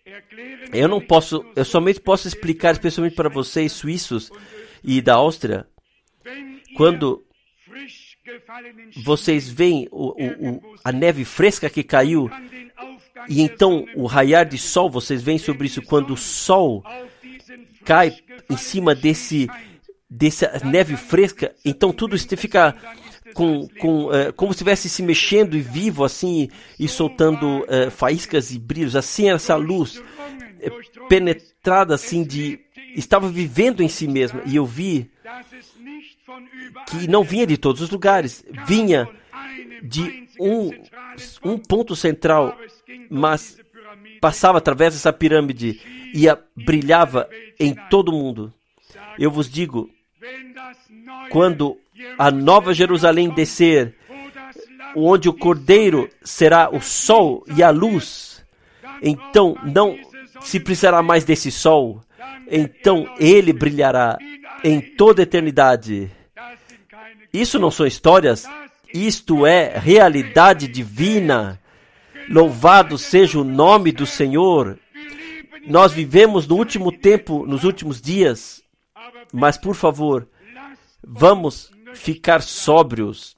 Eu somente posso explicar, especialmente para vocês, suíços e da Áustria, quando vocês veem a neve fresca que caiu, e então o raiar de sol, vocês veem sobre isso, quando o sol cai em cima dessa neve fresca, então tudo fica como se estivesse se mexendo e vivo assim, e soltando faíscas e brilhos. Assim era essa luz penetrada assim estava vivendo em si mesma. E eu vi que não vinha de todos os lugares, vinha de um ponto central, mas passava através dessa pirâmide e brilhava em todo o mundo. Eu vos digo, quando a nova Jerusalém descer, onde o Cordeiro será o sol e a luz, então não se precisará mais desse sol, então ele brilhará em toda a eternidade. Isso não são histórias, isto é realidade divina. Louvado seja o nome do Senhor. Nós vivemos no último tempo, nos últimos dias, mas por favor, vamos ficar sóbrios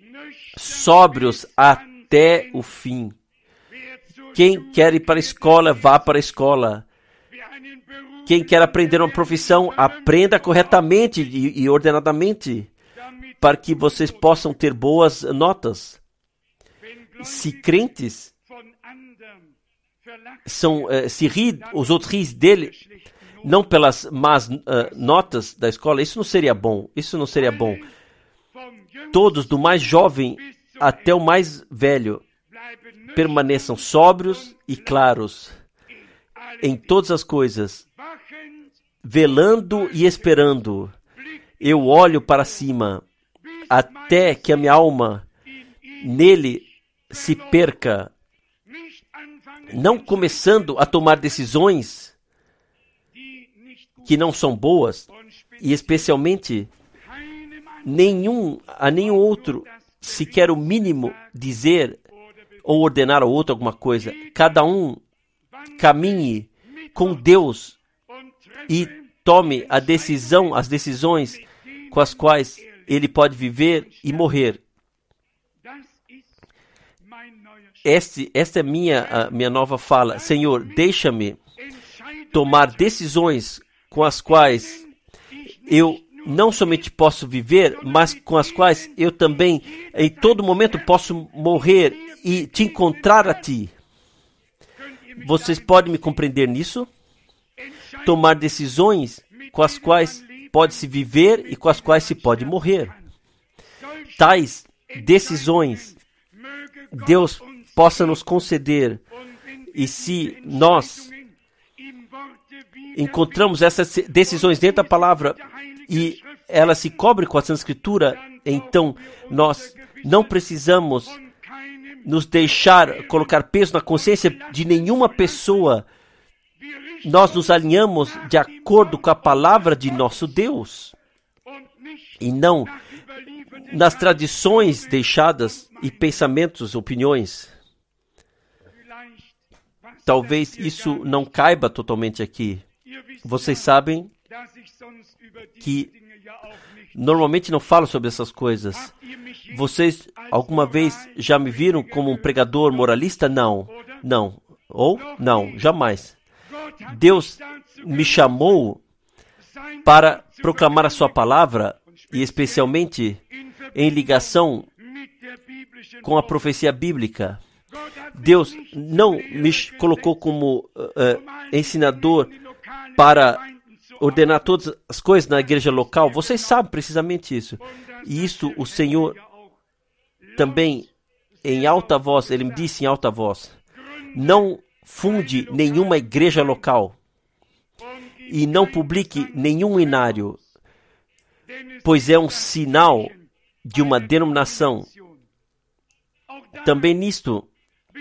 até o fim. Quem quer ir para a escola, vá para a escola. Quem quer aprender uma profissão, aprenda corretamente e ordenadamente, para que vocês possam ter boas notas. Se crentes os outros riem dele, não pelas más notas da escola, isso não seria bom. Todos, do mais jovem até o mais velho, permaneçam sóbrios e claros em todas as coisas, velando e esperando. Eu olho para cima, até que a minha alma nele se perca, não começando a tomar decisões que não são boas, e especialmente a nenhum outro sequer o mínimo dizer ou ordenar ao outro alguma coisa. Cada um caminhe com Deus e tome as decisões com as quais ele pode viver e morrer. Esta é a minha nova fala. Senhor, deixa-me tomar decisões com as quais eu não somente posso viver, mas com as quais eu também, em todo momento, posso morrer e te encontrar a ti. Vocês podem me compreender nisso? Tomar decisões com as quais pode-se viver e com as quais se pode morrer. Tais decisões Deus possa nos conceder, e se nós encontramos essas decisões dentro da palavra e ela se cobre com a Santa Escritura, então nós não precisamos nos deixar colocar peso na consciência de nenhuma pessoa. Nós nos alinhamos de acordo com a palavra de nosso Deus e não nas tradições deixadas e pensamentos, opiniões. Talvez isso não caiba totalmente aqui. Vocês sabem que normalmente não falo sobre essas coisas. Vocês alguma vez já me viram como um pregador moralista? Não. Não. Ou? Não, jamais. Deus me chamou para proclamar a sua palavra, e especialmente em ligação com a profecia bíblica. Deus não me colocou como ensinador para ordenar todas as coisas na igreja local. Vocês sabem precisamente isso. E isso o Senhor também, em alta voz, Ele me disse em alta voz: não funde nenhuma igreja local e não publique nenhum inário, pois é um sinal de uma denominação. Também nisto,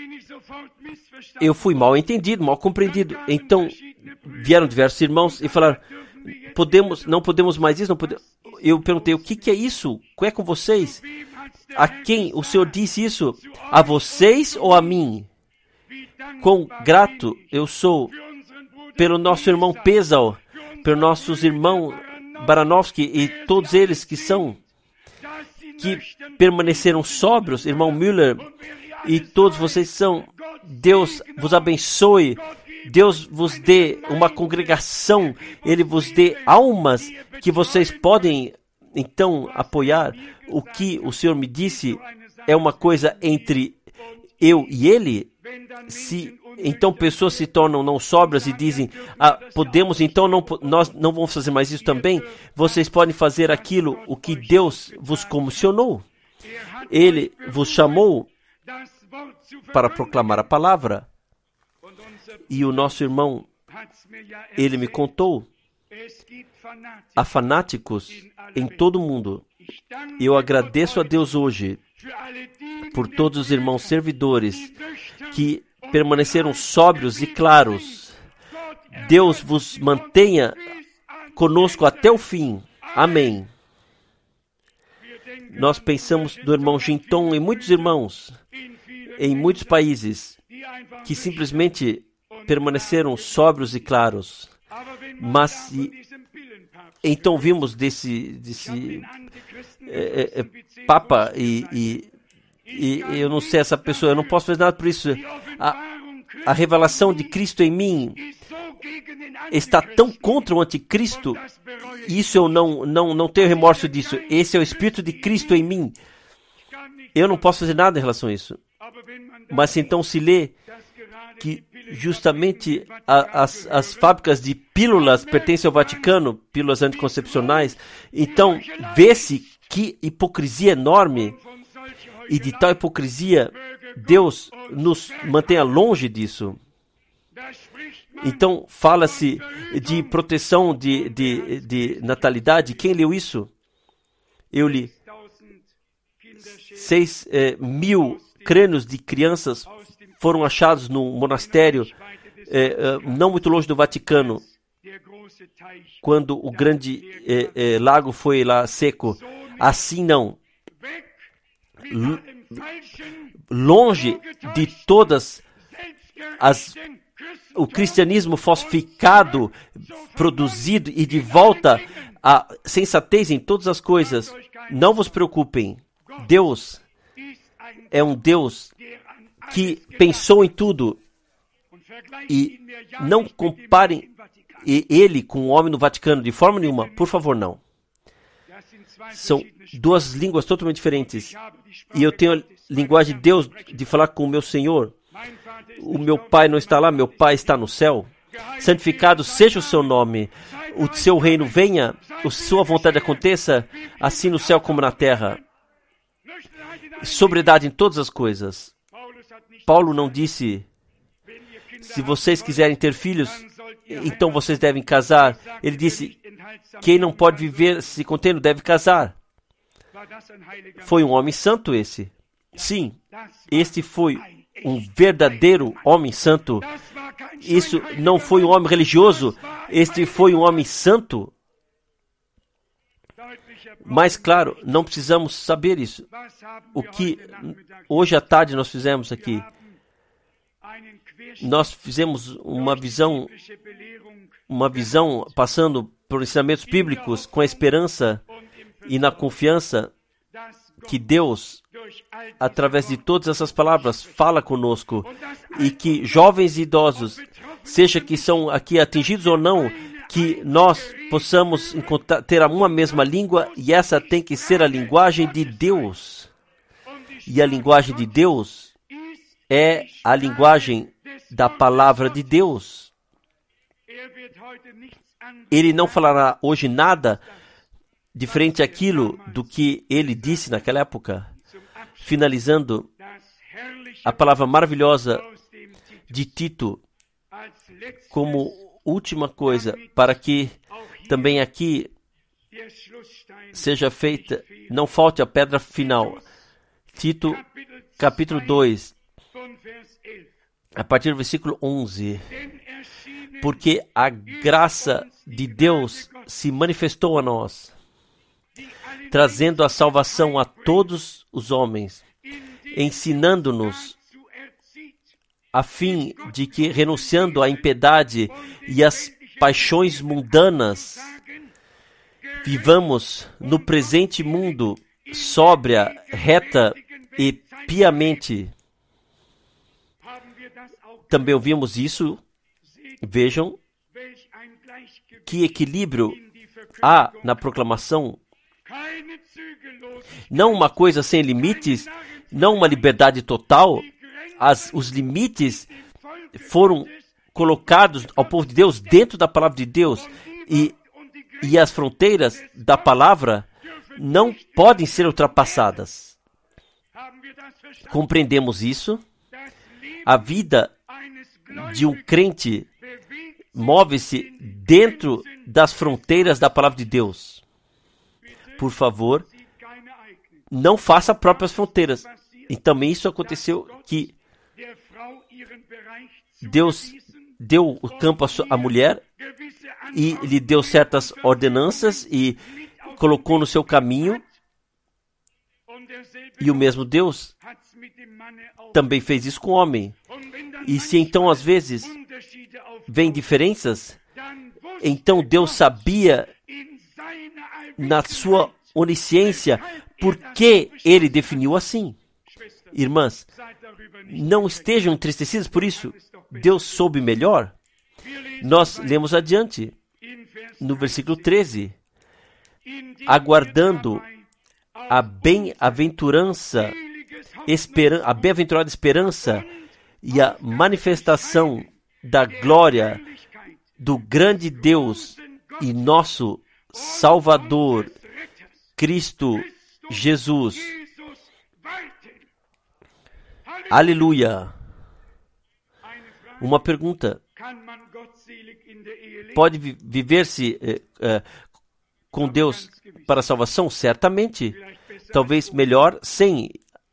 eu fui mal entendido, mal compreendido. Então, vieram diversos irmãos e falaram: não podemos mais isso, não podemos. Eu perguntei: o que é isso? Qual é com vocês? A quem o Senhor disse isso? A vocês ou a mim? Quão grato eu sou pelo nosso irmão Pesal, pelo nossos irmãos Baranovski e todos eles que permaneceram sóbrios, irmão Müller, e todos vocês são. Deus vos abençoe, Deus vos dê uma congregação, Ele vos dê almas que vocês podem então apoiar. O que o Senhor me disse é uma coisa entre eu e Ele. Se então pessoas se tornam não sóbrias e dizem: podemos, então nós não vamos fazer mais isso também. Vocês podem fazer aquilo o que Deus vos comissionou. Ele vos chamou para proclamar a palavra. E o nosso irmão, ele me contou: há fanáticos em todo o mundo. E eu agradeço a Deus hoje por todos os irmãos servidores que permaneceram sóbrios e claros. Deus vos mantenha conosco até o fim. Amém. Nós pensamos do irmão Jinton e muitos irmãos em muitos países que simplesmente permaneceram sóbrios e claros. Mas então vimos desse Papa e eu não sei essa pessoa, eu não posso fazer nada por isso. A revelação de Cristo em mim está tão contra o anticristo. Isso eu não tenho remorso disso. Esse é o Espírito de Cristo em mim. Eu não posso fazer nada em relação a isso. Mas então se lê que justamente as fábricas de pílulas pertencem ao Vaticano, pílulas anticoncepcionais. Então vê-se que hipocrisia enorme. E de tal hipocrisia, Deus nos mantenha longe disso. Então, fala-se de proteção de natalidade. Quem leu isso? Eu li. 6.000 crânios de crianças foram achados num monastério não muito longe do Vaticano, quando o grande lago foi lá seco. Assim não. Longe de todas o cristianismo falsificado, produzido e de volta à sensatez em todas as coisas. Não vos preocupem. Deus é um Deus que pensou em tudo. E não comparem ele com o homem no Vaticano de forma nenhuma. Por favor, não. São duas línguas totalmente diferentes. E eu tenho a linguagem de Deus de falar com o meu Senhor. O meu Pai não está lá, meu Pai está no céu. Santificado seja o seu nome. O seu reino venha, a sua vontade aconteça, assim no céu como na terra. Sobriedade em todas as coisas. Paulo não disse: se vocês quiserem ter filhos, então vocês devem casar. Ele disse: quem não pode viver se contendo deve casar. Foi um homem santo esse. Sim, Este foi um verdadeiro homem santo. Isso não foi um homem religioso. Este foi um homem santo. Mas, claro, não precisamos saber isso. O que hoje à tarde nós fizemos aqui? Nós fizemos uma visão passando por ensinamentos bíblicos com a esperança e na confiança que Deus, através de todas essas palavras, fala conosco, e que jovens e idosos, seja que são aqui atingidos ou não, que nós possamos ter uma mesma língua, e essa tem que ser a linguagem de Deus. E a linguagem de Deus é a linguagem da palavra de Deus. Ele não falará hoje nada diferente daquilo do que ele disse naquela época. Finalizando, a palavra maravilhosa de Tito como última coisa, para que também aqui seja feita, não falte a pedra final. Tito, capítulo 2, a partir do versículo 11. Porque a graça de Deus se manifestou a nós, trazendo a salvação a todos os homens, ensinando-nos a fim de que, renunciando à impiedade e às paixões mundanas, vivamos no presente mundo sóbria, reta e piamente. Também ouvimos isso. Vejam que equilíbrio há na proclamação. Não uma coisa sem limites, não uma liberdade total. Os limites foram colocados ao povo de Deus dentro da palavra de Deus, e as fronteiras da palavra não podem ser ultrapassadas. Compreendemos isso? A vida de um crente move-se dentro das fronteiras da palavra de Deus. Por favor, não faça próprias fronteiras. E também isso aconteceu, que Deus deu o campo à mulher e lhe deu certas ordenanças e colocou no seu caminho. E o mesmo Deus também fez isso com o homem. E se então às vezes vem diferenças, então Deus sabia na sua onisciência por que ele definiu assim. Irmãs, não estejam entristecidas por isso. Deus soube melhor. Nós lemos adiante, no versículo 13, aguardando a bem-aventurada esperança e a manifestação da glória do grande Deus e nosso Salvador, Cristo Jesus. Aleluia! Uma pergunta: pode viver-se com Deus para a salvação? Certamente. Talvez melhor sem.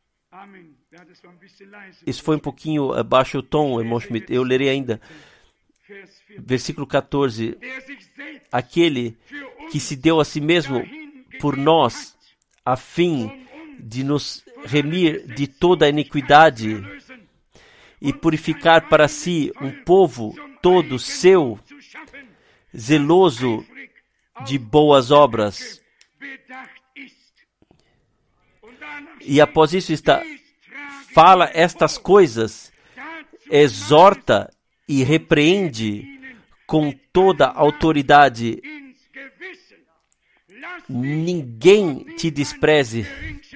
Isso foi um pouquinho abaixo o tom, irmão Schmidt. Eu lerei ainda. Versículo 14. Aquele que se deu a si mesmo por nós, a fim de nos remir de toda a iniquidade e purificar para si um povo todo seu, zeloso de boas obras. E após isso fala estas coisas, exorta e repreende com toda a autoridade. Ninguém te despreze.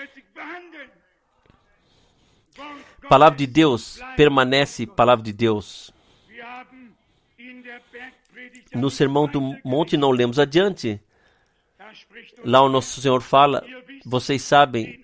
Palavra de Deus permanece palavra de Deus. No Sermão do Monte não lemos adiante. Lá o nosso Senhor fala, vocês sabem,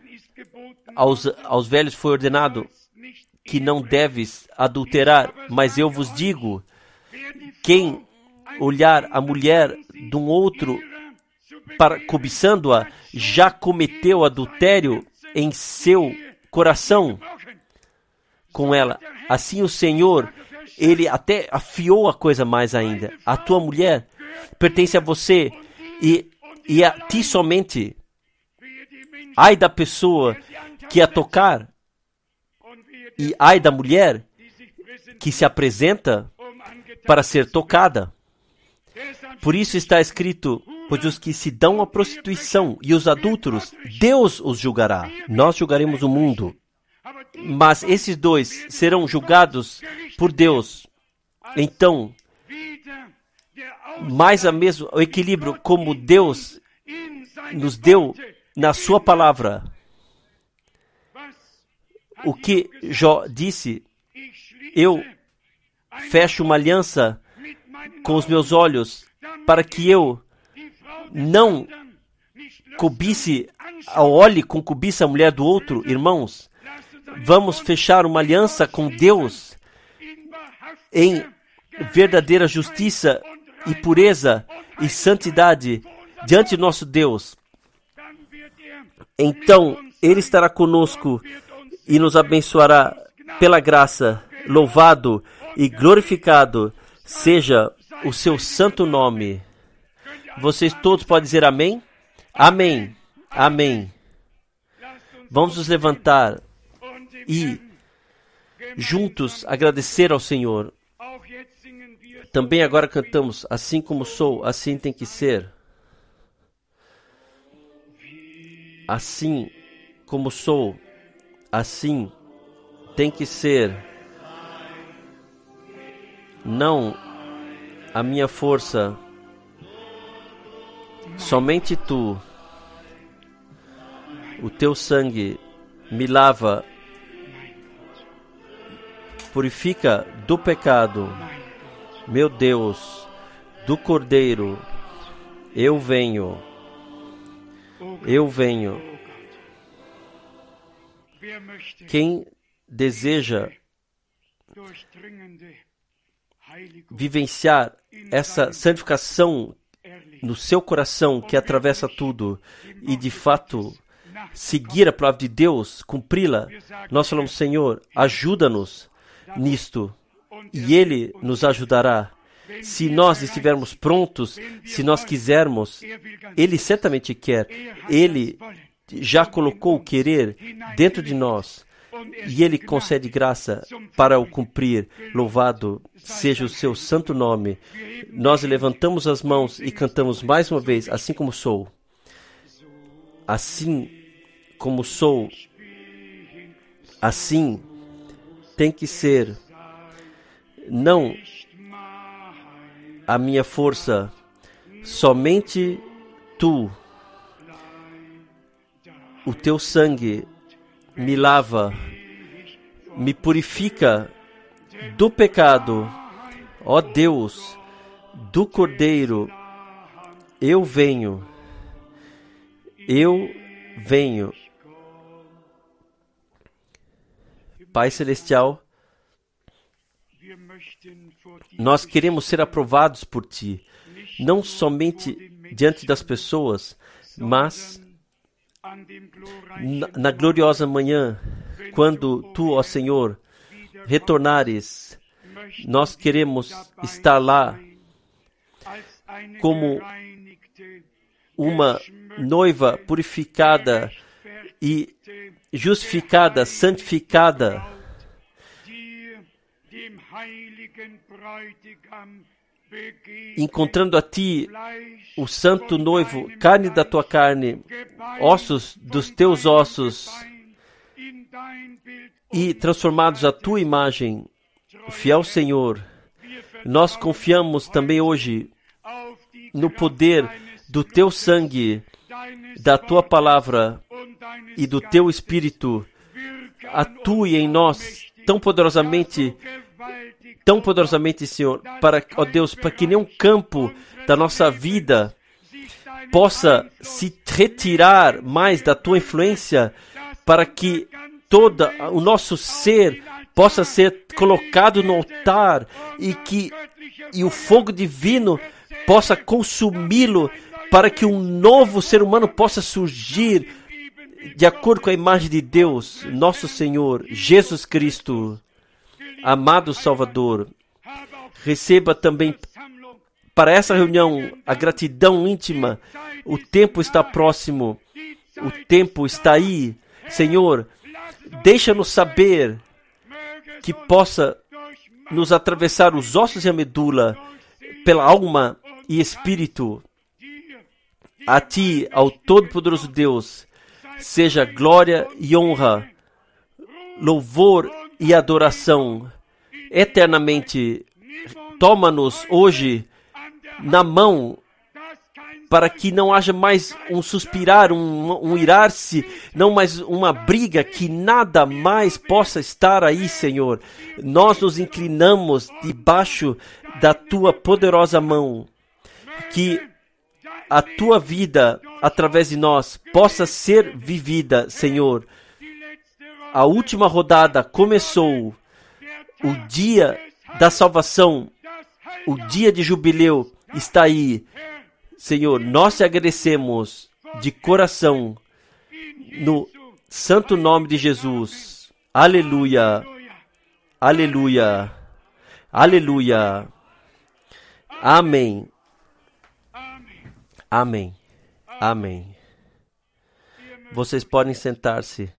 aos velhos foi ordenado que não deves adulterar, mas eu vos digo, quem olhar a mulher de um outro cobiçando-a, já cometeu adultério em seu coração com ela. Assim o Senhor, Ele até afiou a coisa mais ainda. A tua mulher pertence a você e a ti somente. Ai da pessoa que a tocar, e ai da mulher que se apresenta para ser tocada. Por isso está escrito, pois os que se dão à prostituição e os adúlteros, Deus os julgará. Nós julgaremos o mundo. Mas esses dois serão julgados por Deus. Então, mais a mesmo o equilíbrio como Deus nos deu na sua palavra. O que Jó disse, eu fecho uma aliança com os meus olhos para que eu não olhe com cobiça a mulher do outro. Irmãos, vamos fechar uma aliança com Deus em verdadeira justiça e pureza e santidade diante de nosso Deus. Então, Ele estará conosco e nos abençoará pela graça. Louvado e glorificado seja o seu santo nome. Vocês todos podem dizer amém? Amém. Amém. Vamos nos levantar e juntos agradecer ao Senhor. Também agora cantamos, assim como sou, assim tem que ser. Assim como sou, assim tem que ser. Não a minha força, somente tu. O teu sangue me lava, purifica do pecado. Meu Deus, do Cordeiro, eu venho. Eu venho. Quem deseja vivenciar essa santificação no seu coração que atravessa tudo e de fato seguir a palavra de Deus, cumpri-la, nós falamos, Senhor, ajuda-nos nisto e Ele nos ajudará. Se nós estivermos prontos, se nós quisermos, Ele certamente quer. Ele já colocou o querer dentro de nós e Ele concede graça para o cumprir. Louvado seja o seu santo nome. Nós levantamos as mãos e cantamos mais uma vez, assim como sou. Assim como sou, assim tem que ser. Não a minha força, somente tu. O teu sangue me lava, me purifica do pecado. Ó Deus, do Cordeiro, eu venho. Eu venho. Pai Celestial, nós queremos ser aprovados por Ti, não somente diante das pessoas, mas na gloriosa manhã, quando Tu, ó Senhor, retornares, nós queremos estar lá como uma noiva purificada e justificada, santificada, encontrando a Ti, o santo noivo, carne da Tua carne, ossos dos Teus ossos, e transformados à Tua imagem, fiel Senhor. Nós confiamos também hoje no poder do Teu sangue, da Tua palavra e do Teu Espírito. Atue em nós tão poderosamente, Senhor, para, ó Deus, para que nenhum campo da nossa vida possa se retirar mais da Tua influência, para que todo o nosso ser possa ser colocado no altar e o fogo divino possa consumi-lo, para que um novo ser humano possa surgir de acordo com a imagem de Deus, nosso Senhor, Jesus Cristo, amado Salvador. Receba também para essa reunião a gratidão íntima. O tempo está próximo. O tempo está aí. Senhor, deixa-nos saber que possa nos atravessar os ossos e a medula, pela alma e espírito. A Ti, ao Todo-Poderoso Deus, seja glória e honra, louvor e adoração eternamente. Toma-nos hoje na mão, para que não haja mais um suspirar, um irar-se, não mais uma briga, que nada mais possa estar aí, Senhor. Nós nos inclinamos debaixo da Tua poderosa mão, que a Tua vida, através de nós, possa ser vivida, Senhor. A última rodada começou, o dia da salvação, o dia de jubileu está aí. Senhor, nós te agradecemos de coração, no santo nome de Jesus. Aleluia, aleluia, aleluia. Amém, amém, amém. Vocês podem sentar-se.